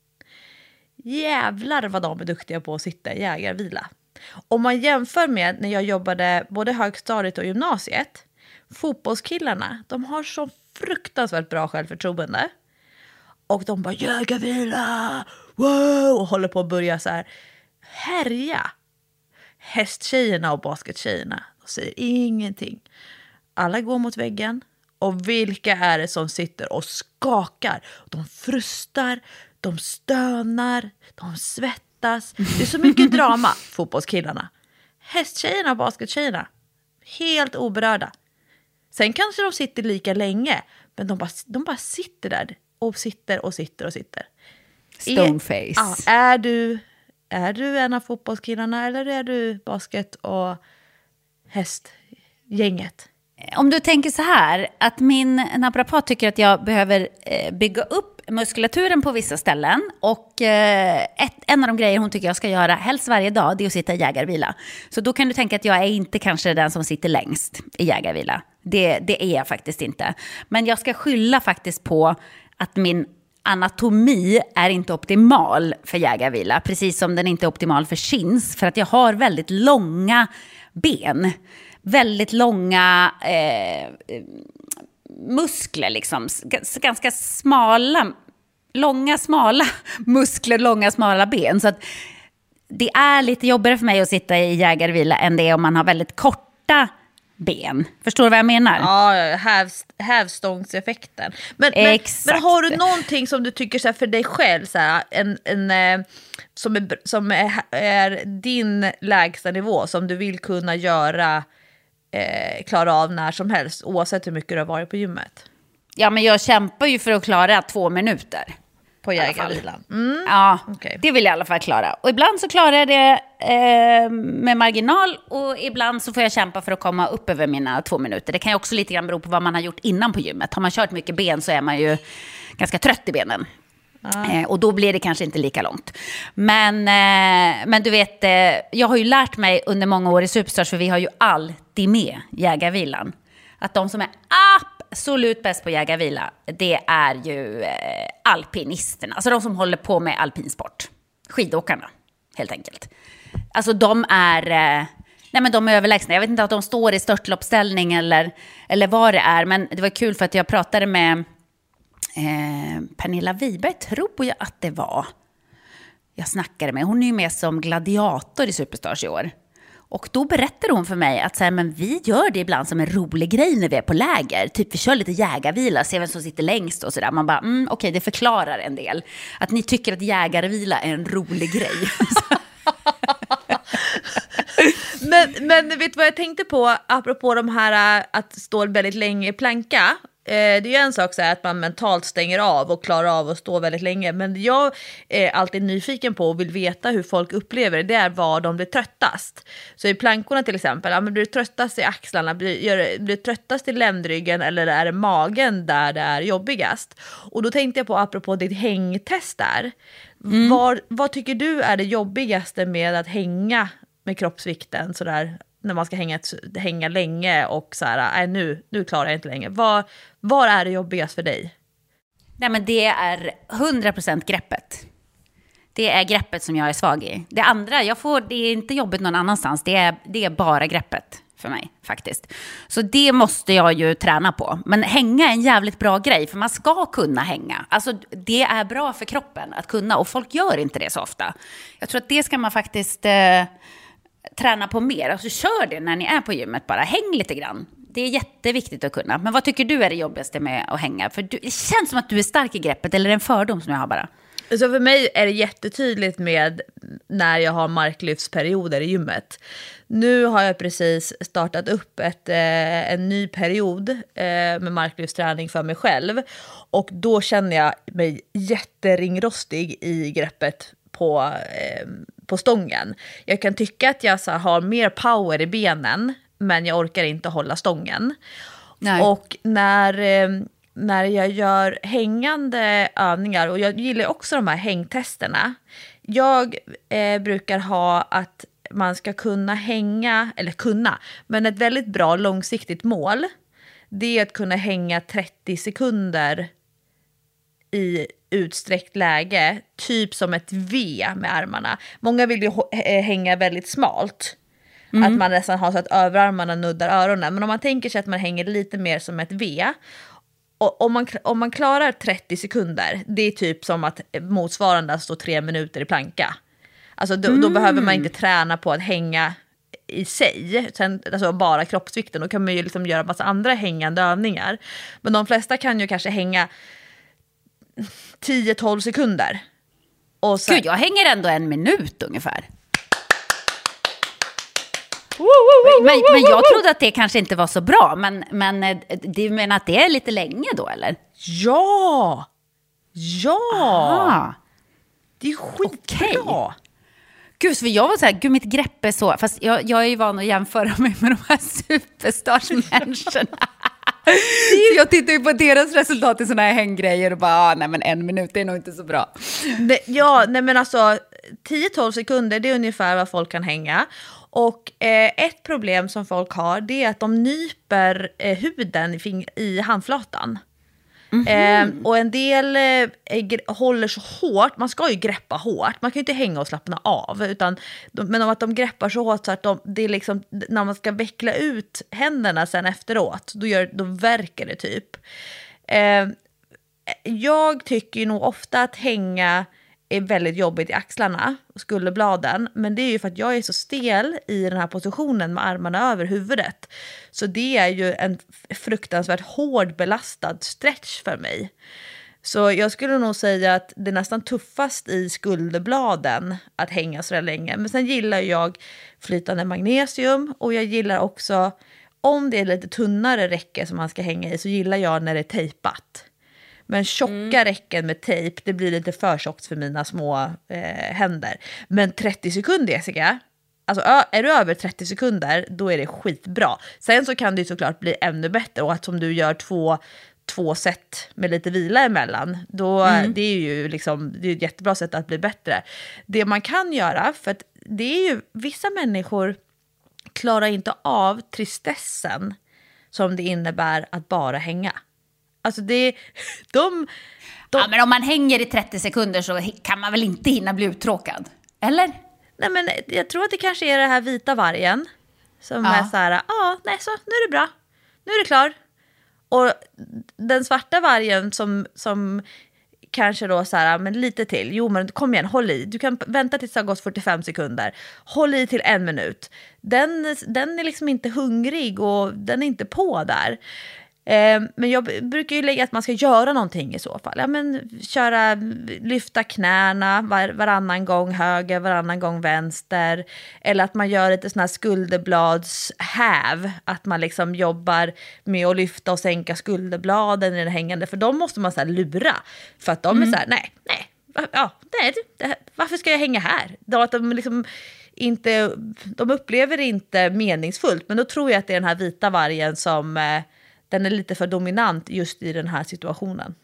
Jävlar vad de är duktiga på att sitta i jägarvila. Om man jämför med när jag jobbade både högstadiet och gymnasiet. Fotbollskillarna, de har så fruktansvärt bra självförtroende. Och de bara jägarvila, wow, och håller på att börja så här härja. Hästtjejerna och baskettjejerna, de säger ingenting. Alla går mot väggen. Och vilka är det som sitter och skakar? De frustar, de stönar, de svettas. Det är så mycket drama, fotbollskillarna. Hästtjejerna och baskettjejerna, helt oberörda. Sen kanske de sitter lika länge, men de bara, de bara sitter där och sitter och sitter och sitter. Stoneface. Är, ja, är, du, är du en av fotbollskillarna eller är du basket- och hästgänget? Om du tänker så här, att min naprapat tycker att jag behöver eh, bygga upp muskulaturen på vissa ställen. Och eh, ett, en av de grejer hon tycker jag ska göra helst varje dag, det är att sitta i jägarvila. Så då kan du tänka att jag är inte kanske den som sitter längst i jägarvila. Det, det är jag faktiskt inte. Men jag ska skylla faktiskt på att min anatomi är inte optimal för jägarvila. Precis som den inte är optimal för chins. För att jag har väldigt långa ben. Väldigt långa eh, muskler liksom. Ganska smala, långa smala muskler, långa smala ben. Så att det är lite jobbigare för mig att sitta i jägarvila än det är om man har väldigt korta ben. Förstår du vad jag menar? Ja, hävst, hävstångseffekten. Men, men, men har du någonting som du tycker så här, för dig själv, så här, en, en, eh, som, är, som är, är din lägsta nivå som du vill kunna göra, eh, klara av när som helst, oavsett hur mycket du har varit på gymmet? Ja, men jag kämpar ju för att klara två minuter. På jägarvilan. Mm. Ja, okay. Det vill jag i alla fall klara. Och ibland så klarar jag det eh, med marginal. Och ibland så får jag kämpa för att komma upp över mina två minuter. Det kan ju också lite grann bero på vad man har gjort innan på gymmet. Har man kört mycket ben så är man ju ganska trött i benen. Eh, och då blir det kanske inte lika långt. Men, eh, men du vet, eh, jag har ju lärt mig under många år i Superstars, för vi har ju alltid med jägarvilan. Att de som är absolut bäst på jägarvila, det är ju eh, alpinisterna. Alltså de som håller på med alpinsport. Skidåkarna, helt enkelt. Alltså de är... Eh, nej men de är överlägsna. Jag vet inte att de står i störtloppsställning eller, eller vad det är. Men det var kul för att jag pratade med... Eh, Pernilla Wiberg tror jag att det var. Jag snackade med. Hon är ju med som gladiator i Superstars i år. Och då berättade hon för mig att så här, men vi gör det ibland som en rolig grej när vi är på läger. Typ vi kör lite jägarvila, ser vem som sitter längst och sådär. Man bara, mm, okej okay, det förklarar en del. Att ni tycker att jägarvila är en rolig grej. men, men vet du vad jag tänkte på apropå de här att stå väldigt länge i planka? Det är ju en sak så här att man mentalt stänger av och klarar av att stå väldigt länge. Men jag är alltid nyfiken på och vill veta hur folk upplever det. Det är var de blir tröttast. Så i plankorna till exempel, ja, men blir du tröttast i axlarna, blir, gör, blir du tröttast i ländryggen eller är det magen där det är jobbigast? Och då tänkte jag på apropå ditt hängtest där. Mm. Var, vad tycker du är det jobbigaste med att hänga med kroppsvikten sådär? När man ska hänga, hänga länge och så här, nej, nu, nu klarar jag inte längre. Vad, vad är det jobbigast för dig? Nej, men det är hundra procent greppet. Det är greppet som jag är svag i. Det andra, jag får, det är inte jobbigt någon annanstans. Det är, det är bara greppet för mig faktiskt. Så det måste jag ju träna på. Men hänga är en jävligt bra grej, för man ska kunna hänga. Alltså det är bra för kroppen att kunna, och folk gör inte det så ofta. Jag tror att det ska man faktiskt... Eh, träna på mer. Alltså kör det när ni är på gymmet bara. Häng lite grann. Det är jätteviktigt att kunna. Men vad tycker du är det jobbigaste med att hänga? För du, det känns som att du är stark i greppet. Eller är det en fördom som jag har bara? Så för mig är det jättetydligt med när jag har marklyftsperioder i gymmet. Nu har jag precis startat upp ett, eh, en ny period eh, med marklyftsträning för mig själv. Och då känner jag mig jätteringrostig i greppet på, eh, på stången. Jag kan tycka att jag så här, har mer power i benen, men jag orkar inte hålla stången. Nej. Och när, eh, när jag gör hängande övningar, och jag gillar också de här hängtesterna. Jag eh, brukar ha att man ska kunna hänga, eller kunna, men ett väldigt bra långsiktigt mål, det är att kunna hänga trettio sekunder i utsträckt läge, typ som ett V med armarna. Många vill ju hänga väldigt smalt. Mm. Att man nästan har så att överarmarna nuddar öronen. Men om man tänker sig att man hänger lite mer som ett V, och om man, om man klarar trettio sekunder, det är typ som att motsvarande står tre minuter i planka. Alltså då, mm. då behöver man inte träna på att hänga i sig, sen, alltså bara kroppsvikten. Då kan man ju liksom göra massa andra hängande övningar. Men de flesta kan ju kanske hänga tio till tolv sekunder. Och sen... Gud, jag hänger ändå en minut ungefär. Men, men jag trodde att det kanske inte var så bra. Men, men du menar att det är lite länge då, eller? Ja! Ja! Aha. Det är skitbra. Okay. Gud, för jag var så här, gud, mitt grepp är så... Fast jag, jag är ju van att jämföra mig med de här superstars-människorna. Så jag tittar ju på deras resultat i såna här hänggrejer och bara, ah, nej men en minut är nog inte så bra. Det, ja, nej men alltså tio till tolv sekunder, det är ungefär vad folk kan hänga. Och eh, ett problem som folk har, det är att de nyper eh, huden i, fing- i handflatan. Mm-hmm. Eh, och en del eh, håller så hårt, man ska ju greppa hårt, man kan ju inte hänga och slappna av, utan de, men om att de greppar så hårt så att de, det är liksom, när man ska veckla ut händerna sen efteråt, då, gör, då verkar det typ. Eh, jag tycker ju nog ofta att hänga är väldigt jobbigt i axlarna och skulderbladen, men det är ju för att jag är så stel i den här positionen med armarna över huvudet. Så det är ju en fruktansvärt hård belastad stretch för mig. Så jag skulle nog säga att det är nästan tuffast i skulderbladen att hänga så där länge. Men sen gillar jag flytande magnesium, och jag gillar också, om det är lite tunnare räcke som man ska hänga i, så gillar jag när det är tejpat. Men tjocka mm. räcken med tejp, det blir lite för tjockt för mina små eh, händer. Men trettio sekunder, Jessica, alltså är du över trettio sekunder, då är det skitbra. Sen så kan det ju såklart bli ännu bättre, och att som du gör två, två set med lite vila emellan. Då, mm. Det är ju liksom, det är ett jättebra sätt att bli bättre. Det man kan göra, för att det är ju, vissa människor klarar inte av tristessen som det innebär att bara hänga. Alltså det, de, de... Ja, men om man hänger i trettio sekunder så kan man väl inte hinna bli uttråkad? Eller? Nej, men jag tror att det kanske är det här vita vargen som ja. är så här, ja, ah, nej, så nu är det bra. Nu är det klar. Och den svarta vargen som, som kanske då så här, men lite till. Jo, men kom igen, håll i. Du kan vänta tills det har gått fyrtiofem sekunder. Håll i till en minut. Den, den är liksom inte hungrig och den är inte på där. Eh, men jag brukar ju lägga att man ska göra någonting i så fall. Ja, men köra, lyfta knäna var, varannan gång höger, varannan gång vänster. Eller att man gör lite sån här skulderbladshäv. Att man liksom jobbar med att lyfta och sänka skulderbladen i det hängande. För de måste man så här lura. För att de mm. är så här, nej, nej, ja, nej det, varför ska jag hänga här? De, att de liksom inte, de upplever det inte meningsfullt. Men då tror jag att det är den här vita vargen som... Eh, den är lite för dominant just i den här situationen.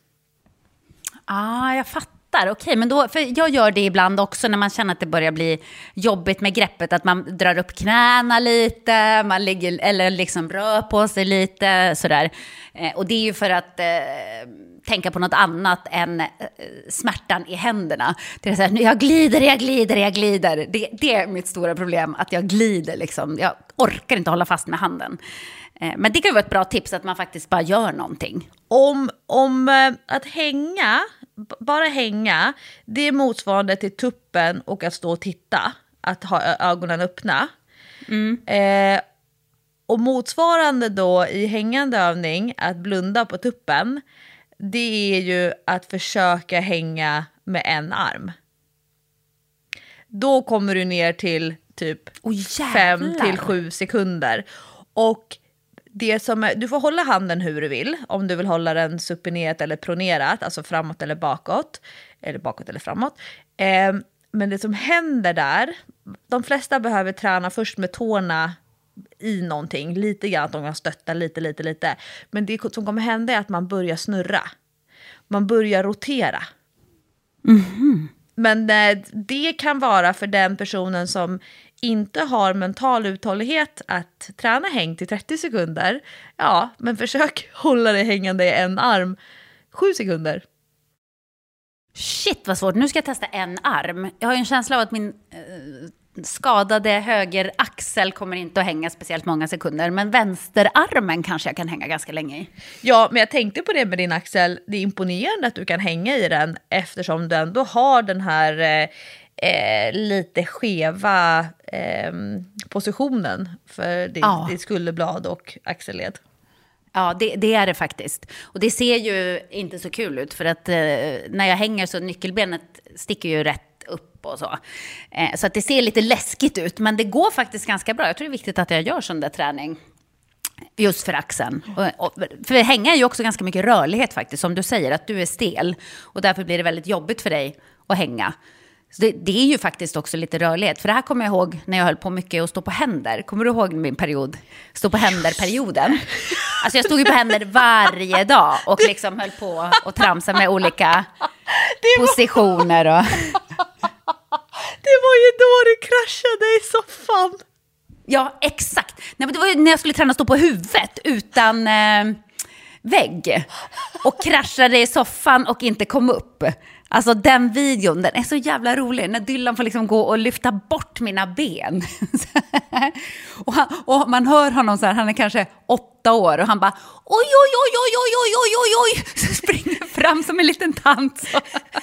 Ah, jag fattar. Okej, men då, för jag gör det ibland också när man känner att det börjar bli jobbigt med greppet. Att man drar upp knäna lite, man ligger, eller liksom rör på sig lite, sådär. Eh, och det är ju för att eh, tänka på något annat än eh, smärtan i händerna. Det är så här, jag glider, jag glider, jag glider. Det, det är mitt stora problem, att jag glider liksom. Jag orkar inte hålla fast med handen. Men det kan vara ett bra tips att man faktiskt bara gör någonting. Om, om äh, att hänga, bara hänga, det är motsvarande till tuppen och att stå och titta. Att ha ögonen öppna. Mm. Eh, och motsvarande då i hängande övning, att blunda på tuppen, det är ju att försöka hänga med en arm. Då kommer du ner till typ oh, fem till sju sekunder. Och det som är, du får hålla handen hur du vill. Om du vill hålla den supinerat eller pronerat. Alltså framåt eller bakåt. Eller bakåt eller framåt. Eh, men det som händer där. De flesta behöver träna först med tårna i någonting. Lite grann att de kan stötta lite, lite, lite. Men det som kommer hända är att man börjar snurra. Man börjar rotera. Mm-hmm. Men eh, det kan vara för den personen som inte har mental uthållighet att träna häng till trettio sekunder. Ja, men försök hålla det hängande i en arm sju sekunder. Shit vad svårt, nu ska jag testa en arm. Jag har ju en känsla av att min eh, skadade höger axel kommer inte att hänga speciellt många sekunder. Men vänsterarmen kanske jag kan hänga ganska länge i. Ja, men jag tänkte på det med din axel. Det är imponerande att du kan hänga i den eftersom du ändå har den här... Eh, Eh, lite skeva eh, positionen för ditt, ja. ditt skulderblad och axelled. Ja, det, det är det faktiskt. Och det ser ju inte så kul ut för att eh, när jag hänger så nyckelbenet sticker ju rätt upp och så. Eh, så att det ser lite läskigt ut, men det går faktiskt ganska bra. Jag tror det är viktigt att jag gör sån där träning just för axeln. Och, och, för hänga är ju också ganska mycket rörlighet faktiskt, som du säger, att du är stel. Och därför blir det väldigt jobbigt för dig att hänga. Så det, det är ju faktiskt också lite rörlighet. För det här kommer jag ihåg när jag höll på mycket att stå på händer. Kommer du ihåg min period? Stå på händer-perioden. Alltså jag stod ju på händer varje dag. Och liksom höll på och tramsa med olika var... positioner. Och... Det var ju då du kraschade i soffan. Ja, exakt. Nej, men det var ju när jag skulle träna stå på huvudet utan eh, vägg. Och kraschade i soffan och inte kom upp. Alltså den videon, den är så jävla rolig. När Dylan får liksom gå och lyfta bort mina ben. och, han, och man hör honom så här, han är kanske åtta år. Och han bara, oj, oj, oj, oj, oj, oj, oj, oj, oj. Så springer fram som en liten tant. Så.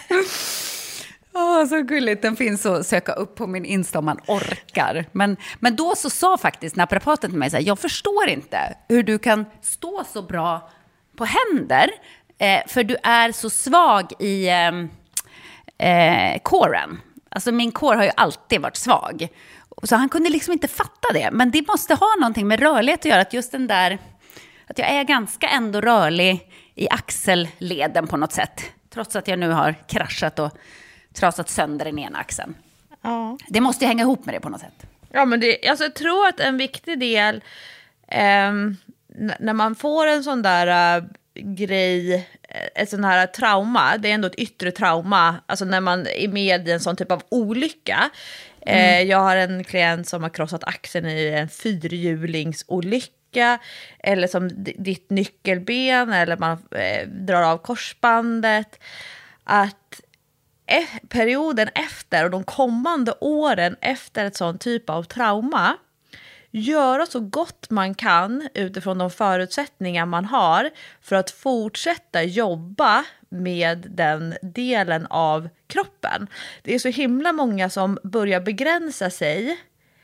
Åh, så gulligt. Den finns att söka upp på min Insta om man orkar. Men, men då så sa faktiskt naprapaten till mig så här, jag förstår inte hur du kan stå så bra på händer. Eh, för du är så svag i eh, eh, coren. Alltså min core har ju alltid varit svag. Så han kunde liksom inte fatta det. Men det måste ha någonting med rörlighet att göra. Att just den där, att jag är ganska ändå rörlig i axelleden på något sätt. Trots att jag nu har kraschat och trasat sönder den ena axeln. Ja. Det måste ju hänga ihop med det på något sätt. Ja, men det, alltså, jag tror att en viktig del eh, n- när man får en sån där uh, grej, ett sån här trauma, det är ändå ett yttre trauma, alltså när man är med i en sån typ av olycka. Mm. Eh, jag har en klient som har krossat axeln i en fyrhjulingsolycka, eller som d- ditt nyckelben, eller man eh, drar av korsbandet. Att eh, perioden efter och de kommande åren efter ett sån typ av trauma, göra så gott man kan utifrån de förutsättningar man har för att fortsätta jobba med den delen av kroppen. Det är så himla många som börjar begränsa sig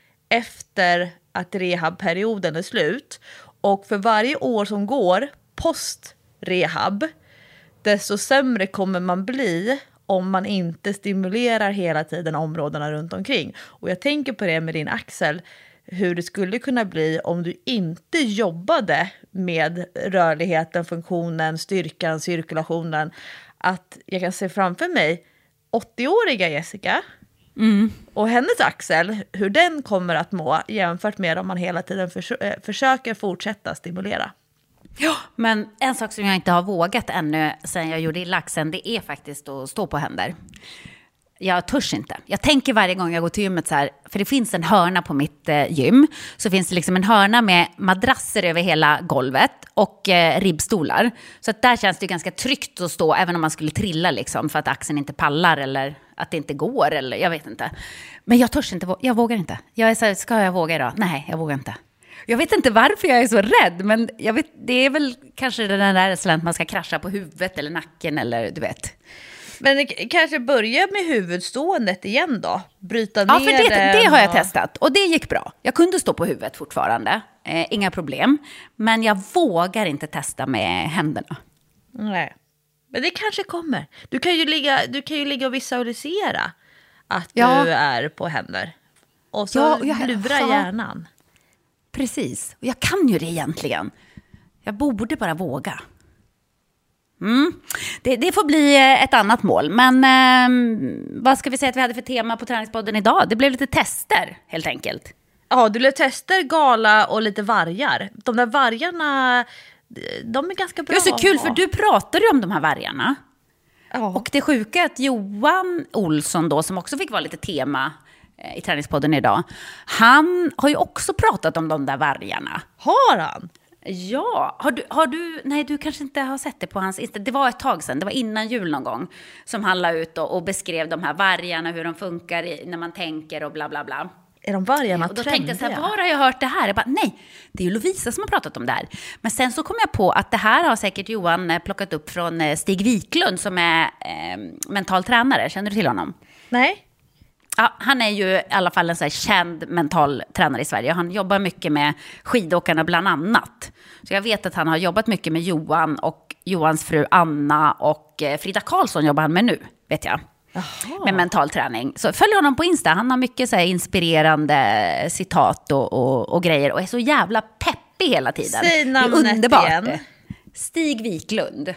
efter att rehabperioden är slut. Och för varje år som går post-rehab, desto sämre kommer man bli om man inte stimulerar hela tiden områdena runt omkring. Och jag tänker på det med din axel, hur det skulle kunna bli om du inte jobbade med rörligheten, funktionen, styrkan, cirkulationen. Att jag kan se framför mig åttio-åriga Jessica mm. och hennes axel, hur den kommer att må jämfört med om man hela tiden förs- försöker fortsätta stimulera. Ja, men en sak som jag inte har vågat ännu sen jag gjorde illa axeln, det är faktiskt att stå på händer. Jag törs inte. Jag tänker varje gång jag går till gymmet så här, för det finns en hörna på mitt eh, gym. Så finns det liksom en hörna med madrasser över hela golvet och eh, ribbstolar. Så att där känns det ganska tryggt att stå, även om man skulle trilla liksom, för att axeln inte pallar eller att det inte går, eller jag vet inte. Men jag törs inte, jag vågar inte. Jag är så här, ska jag våga idag? Nej, jag vågar inte. Jag vet inte varför jag är så rädd, men jag vet, det är väl kanske den där rädslan att man ska krascha på huvudet eller nacken eller du vet. Men det kanske börja med huvudståendet igen då? Bryta ja, ner för det, den det har jag och... testat. Och det gick bra. Jag kunde stå på huvudet fortfarande. Eh, inga problem. Men jag vågar inte testa med händerna. Nej. Men det kanske kommer. Du kan ju ligga, du kan ju ligga och visualisera att ja. du är på händer. Och så ja, jag, lura ja. hjärnan. Precis. Och jag kan ju det egentligen. Jag borde bara våga. Mm. Det, det får bli ett annat mål. Men eh, vad ska vi säga att vi hade för tema på Träningspodden idag? Det blev lite tester helt enkelt. Ja, det blev tester, gala och lite vargar. De där vargarna, de är ganska bra. Det är så kul för du pratade ju om de här vargarna. Ja. Och det sjuka är att Johan Olsson då, som också fick vara lite tema i Träningspodden idag, han har ju också pratat om de där vargarna. Har han? Ja, har du, har du, nej du kanske inte har sett det på hans Insta. Det var ett tag sedan, det var innan jul någon gång, som han la ut och, och beskrev de här vargarna, hur de funkar i, när man tänker och bla bla bla. Är de vargarna och då trendiga? tänkte jag så här, var har jag hört det här? Jag bara, nej, det är ju Lovisa som har pratat om det här. Men sen så kom jag på att det här har säkert Johan plockat upp från Stig Wiklund som är eh, mental tränare. Känner du till honom? Nej. Ja, han är ju i alla fall en så här känd mental tränare i Sverige. Han jobbar mycket med skidåkarna bland annat. Så jag vet att han har jobbat mycket med Johan och Johans fru Anna och Frida Karlsson jobbar han med nu, vet jag. Aha. Med mental träning. Så följ honom på Insta. Han har mycket så här inspirerande citat och, och, och grejer. Och är så jävla peppig hela tiden. Säg namnet det är underbart. Igen. Stig Wiklund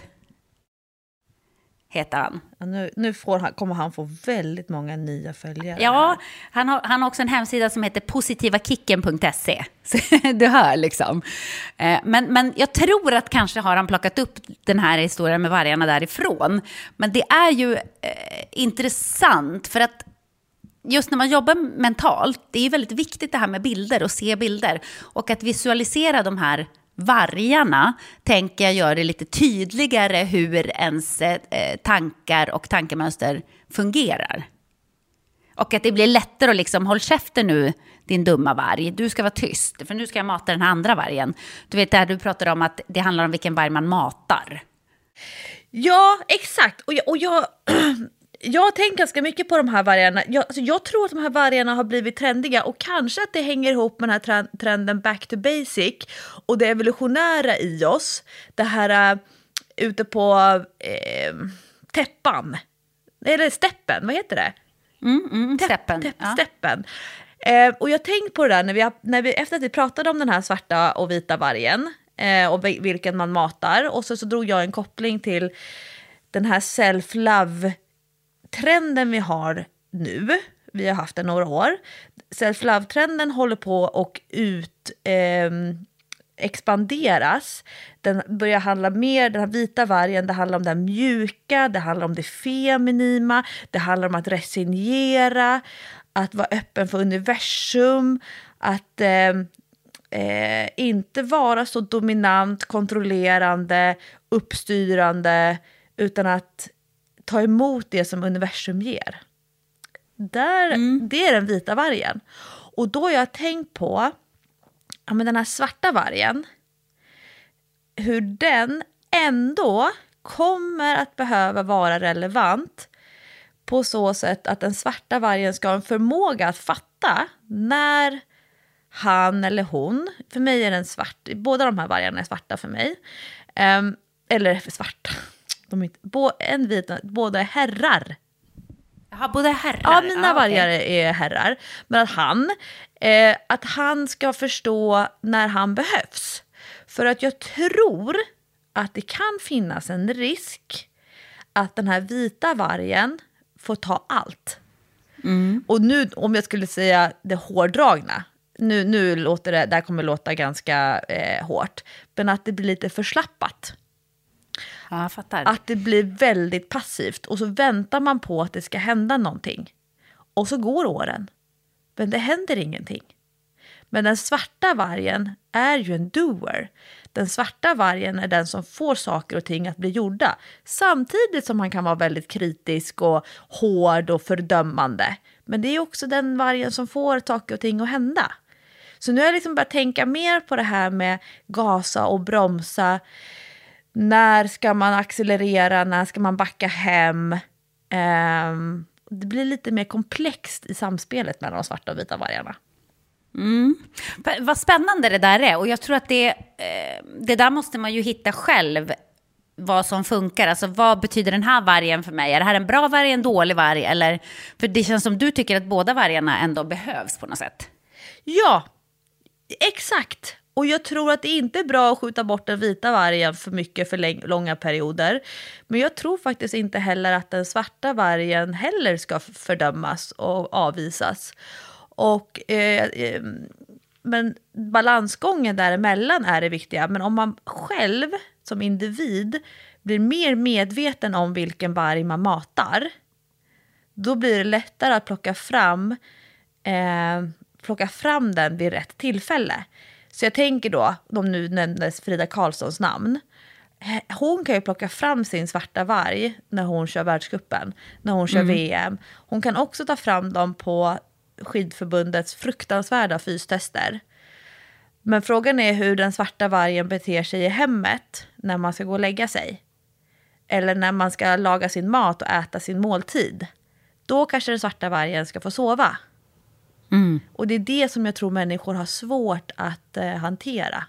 heter han. Ja, nu nu får han, kommer han få väldigt många nya följare. Ja, han har, han har också en hemsida som heter positivakicken punkt se. Så du hör liksom. Men, men jag tror att kanske har han plockat upp den här historien med vargarna därifrån. Men det är ju eh, intressant för att just när man jobbar mentalt, det är väldigt viktigt det här med bilder och se bilder. Och att visualisera de här vargarna tänker jag gör det lite tydligare hur ens eh, tankar och tankemönster fungerar. Och att det blir lättare att liksom, håll käften nu din dumma varg, du ska vara tyst för nu ska jag mata den här andra vargen. Du vet där du pratar om att det handlar om vilken varg man matar. Ja, exakt. Och jag, och jag, jag har tänkt ganska mycket på de här vargarna. Jag, alltså jag tror att de här vargarna har blivit trendiga och kanske att det hänger ihop med den här trenden back to basic och det evolutionära i oss. Det här uh, ute på uh, täppan. Eller steppen, vad heter det? Mm, mm, Tepp, steppen. Tepp, ja. steppen. Uh, och jag tänkte på det där när vi, när vi, efter att vi pratade om den här svarta och vita vargen uh, och vilken man matar. Och så, så drog jag en koppling till den här self-love trenden vi har nu, vi har haft den några år. Self-love-trenden håller på och ut, eh, expanderas. Den börjar handla mer, den här vita vargen, det handlar om det mjuka, det handlar om det feminima, det handlar om att resignera, att vara öppen för universum, att eh, eh, inte vara så dominant, kontrollerande, uppstyrande, utan att ta emot det som universum ger. Där, mm. Det är den vita vargen. Och då har jag tänkt på ja, men den här svarta vargen, hur den ändå kommer att behöva vara relevant på så sätt att den svarta vargen ska ha en förmåga att fatta när han eller hon, för mig är den svart, båda de här vargarna är svarta för mig, um, eller för svarta, de är inte, bo, en vit, båda är herrar. Jaha, båda är herrar? Ja, mina ah, vargar okay. är herrar, men att han, eh, att han ska förstå när han behövs. För att jag tror att det kan finnas en risk att den här vita vargen får ta allt. Mm. Och nu, om jag skulle säga det hårdragna, nu, nu låter det, det här kommer låta ganska eh, hårt, men att det blir lite förslappat. Ja, jag fattar. Att det blir väldigt passivt och så väntar man på att det ska hända någonting. Och så går åren. Men det händer ingenting. Men den svarta vargen är ju en doer. Den svarta vargen är den som får saker och ting att bli gjorda. Samtidigt som han kan vara väldigt kritisk och hård och fördömande. Men det är också den vargen som får saker och ting att hända. Så nu har jag liksom börjat tänka mer på det här med gasa och bromsa. När ska man accelerera? När ska man backa hem? Um, det blir lite mer komplext i samspelet mellan de svarta och vita vargarna. Mm. Vad spännande det där är. Och jag tror att det, eh, det där måste man ju hitta själv. Vad som funkar. Alltså vad betyder den här vargen för mig? Är det här en bra varg, en dålig varg? Eller, för det känns som du tycker att båda vargarna ändå behövs på något sätt. Ja, exakt. Och jag tror att det inte är bra att skjuta bort den vita vargen för mycket för långa perioder. Men jag tror faktiskt inte heller att den svarta vargen heller ska fördömas och avvisas. Och, eh, men balansgången däremellan är det viktiga. Men om man själv som individ blir mer medveten om vilken varg man matar, då blir det lättare att plocka fram, eh, plocka fram den vid rätt tillfälle. Så jag tänker då, om nu nämndes Frida Karlssons namn, hon kan ju plocka fram sin svarta varg när hon kör världscupen, när hon kör mm. V M. Hon kan också ta fram dem på skidförbundets fruktansvärda fystester. Men frågan är hur den svarta vargen beter sig i hemmet när man ska gå och lägga sig. Eller när man ska laga sin mat och äta sin måltid. Då kanske den svarta vargen ska få sova. Mm. Och det är det som jag tror människor har svårt att eh, hantera.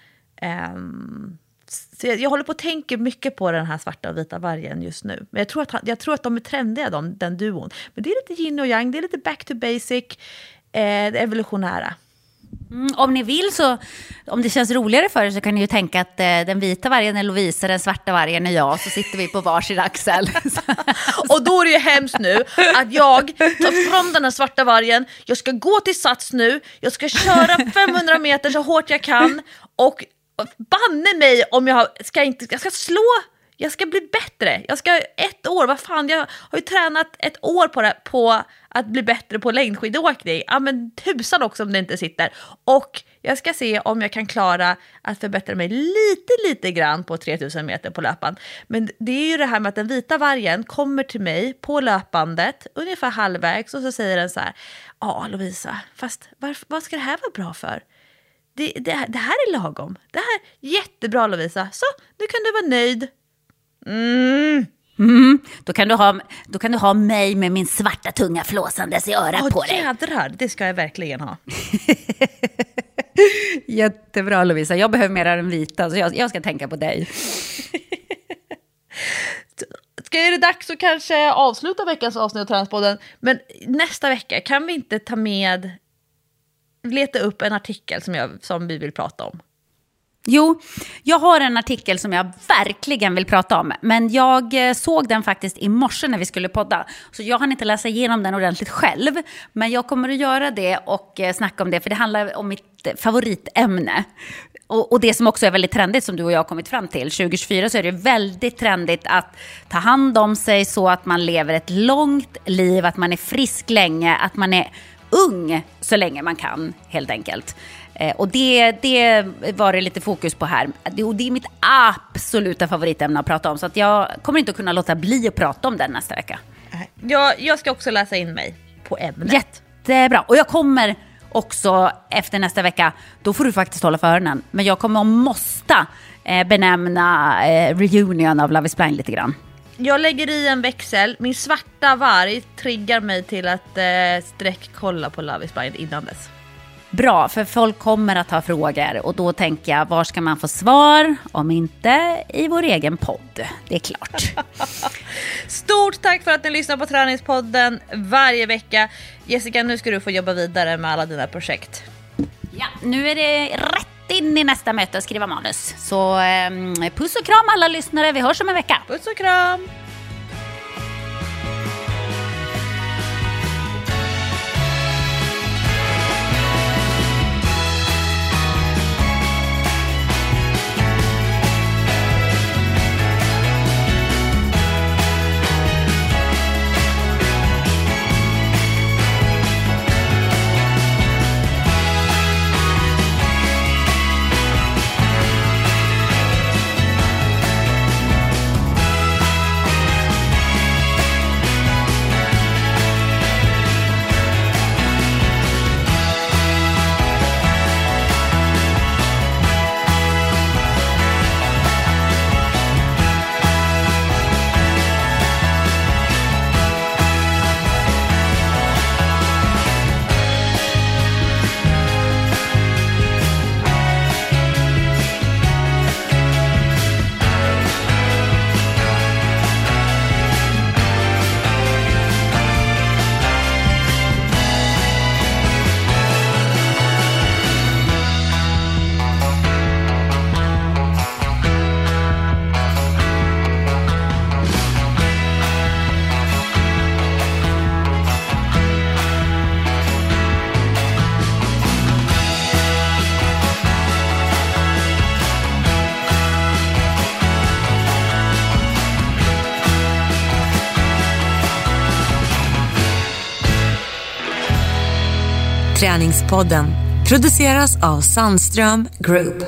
Um, så jag, jag håller på att tänka mycket på den här svarta och vita vargen just nu. Men jag tror att, han, jag tror att de är trendiga, de, den duon. Men det är lite yin och yang, det är lite back to basic, eh, det evolutionära. Mm, om ni vill så, om det känns roligare för er så kan ni ju tänka att eh, den vita vargen är Lovisa, den svarta vargen är jag, så sitter vi på varsin axel. Och då är det ju hemskt nu att jag tar fram den här svarta vargen, jag ska gå till sats nu, jag ska köra femhundra meter så hårt jag kan och banne mig om jag ska inte, jag ska slå, jag ska bli bättre, jag ska ett år, vad fan, jag har ju tränat ett år på det, på att bli bättre på längdskidåkning. Ja men tusan också om det inte sitter. Och jag ska se om jag kan klara att förbättra mig lite, lite grann på tre tusen meter på löpan. Men det är ju det här med att den vita vargen kommer till mig på löpandet ungefär halvvägs och så säger den så här: ja Lovisa, fast varför, vad ska det här vara bra för? Det, det, det här är lagom. Det här är jättebra Lovisa. Så, nu kan du vara nöjd. Mm. Mm, då, kan du ha, då kan du ha mig med min svarta tunga flåsandes i örat oh, på dig. Jädrar, det ska jag verkligen ha. Jättebra Lovisa, jag behöver mer av den vita så jag, jag ska tänka på dig. Ska är det dags att kanske avsluta veckans avsnitt av Träningspodden. Men nästa vecka kan vi inte ta med, leta upp en artikel som, jag, som vi vill prata om. Jo, jag har en artikel som jag verkligen vill prata om. Men jag såg den faktiskt i morse när vi skulle podda. Så jag hann inte läsa igenom den ordentligt själv. Men jag kommer att göra det och snacka om det. För det handlar om mitt favoritämne. Och, och det som också är väldigt trendigt som du och jag har kommit fram till, tjugo tjugofyra så är det väldigt trendigt att ta hand om sig så att man lever ett långt liv, att man är frisk länge, att man är ung så länge man kan helt enkelt. Eh, och det, det var det lite fokus på här. Det, och det är mitt absoluta favoritämne att prata om, så att jag kommer inte att kunna låta bli att prata om den nästa vecka. Jag, jag ska också läsa in mig på ämnet. Jättebra. Och jag kommer också efter nästa vecka, då får du faktiskt hålla för öronen. Men jag kommer att måste eh, benämna eh, reunion av Love is Blind lite grann. Jag lägger i en växel. Min svarta varg triggar mig till att eh, sträck kolla på Love is Blind innan dess. Bra, för folk kommer att ha frågor och då tänker jag, var ska man få svar om inte i vår egen podd? Det är klart. Stort tack för att ni lyssnar på Träningspodden varje vecka. Jessica, nu ska du få jobba vidare med alla dina projekt. Ja, nu är det rätt in i nästa möte och skriva manus. Så eh, puss och kram alla lyssnare, vi hörs om en vecka. Puss och kram! Träningspodden produceras av Sandström Group.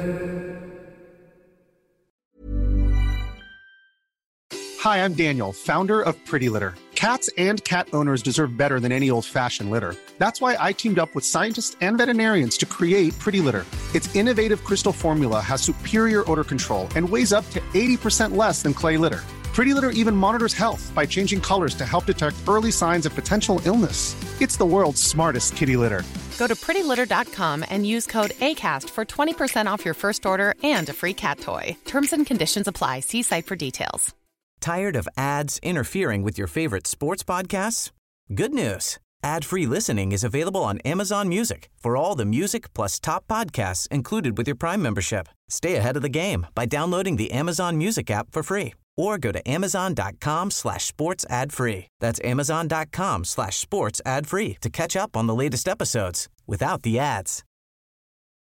Hi, I'm Daniel, founder of Pretty Litter. Cats and cat owners deserve better than any old-fashioned litter. That's why I teamed up with scientists and veterinarians to create Pretty Litter. Its innovative crystal formula has superior odor control and weighs up to eighty percent less than clay litter. Pretty Litter even monitors health by changing colors to help detect early signs of potential illness. It's the world's smartest kitty litter. Go to pretty litter dot com and use code ACAST for twenty percent off your first order and a free cat toy. Terms and conditions apply. See site for details. Tired of ads interfering with your favorite sports podcasts? Good news. Ad-free listening is available on Amazon Music for all the music plus top podcasts included with your Prime membership. Stay ahead of the game by downloading the Amazon Music app for free or go to amazon.com slash sports ad free. That's amazon.com slash sports ad free to catch up on the latest episodes without the ads.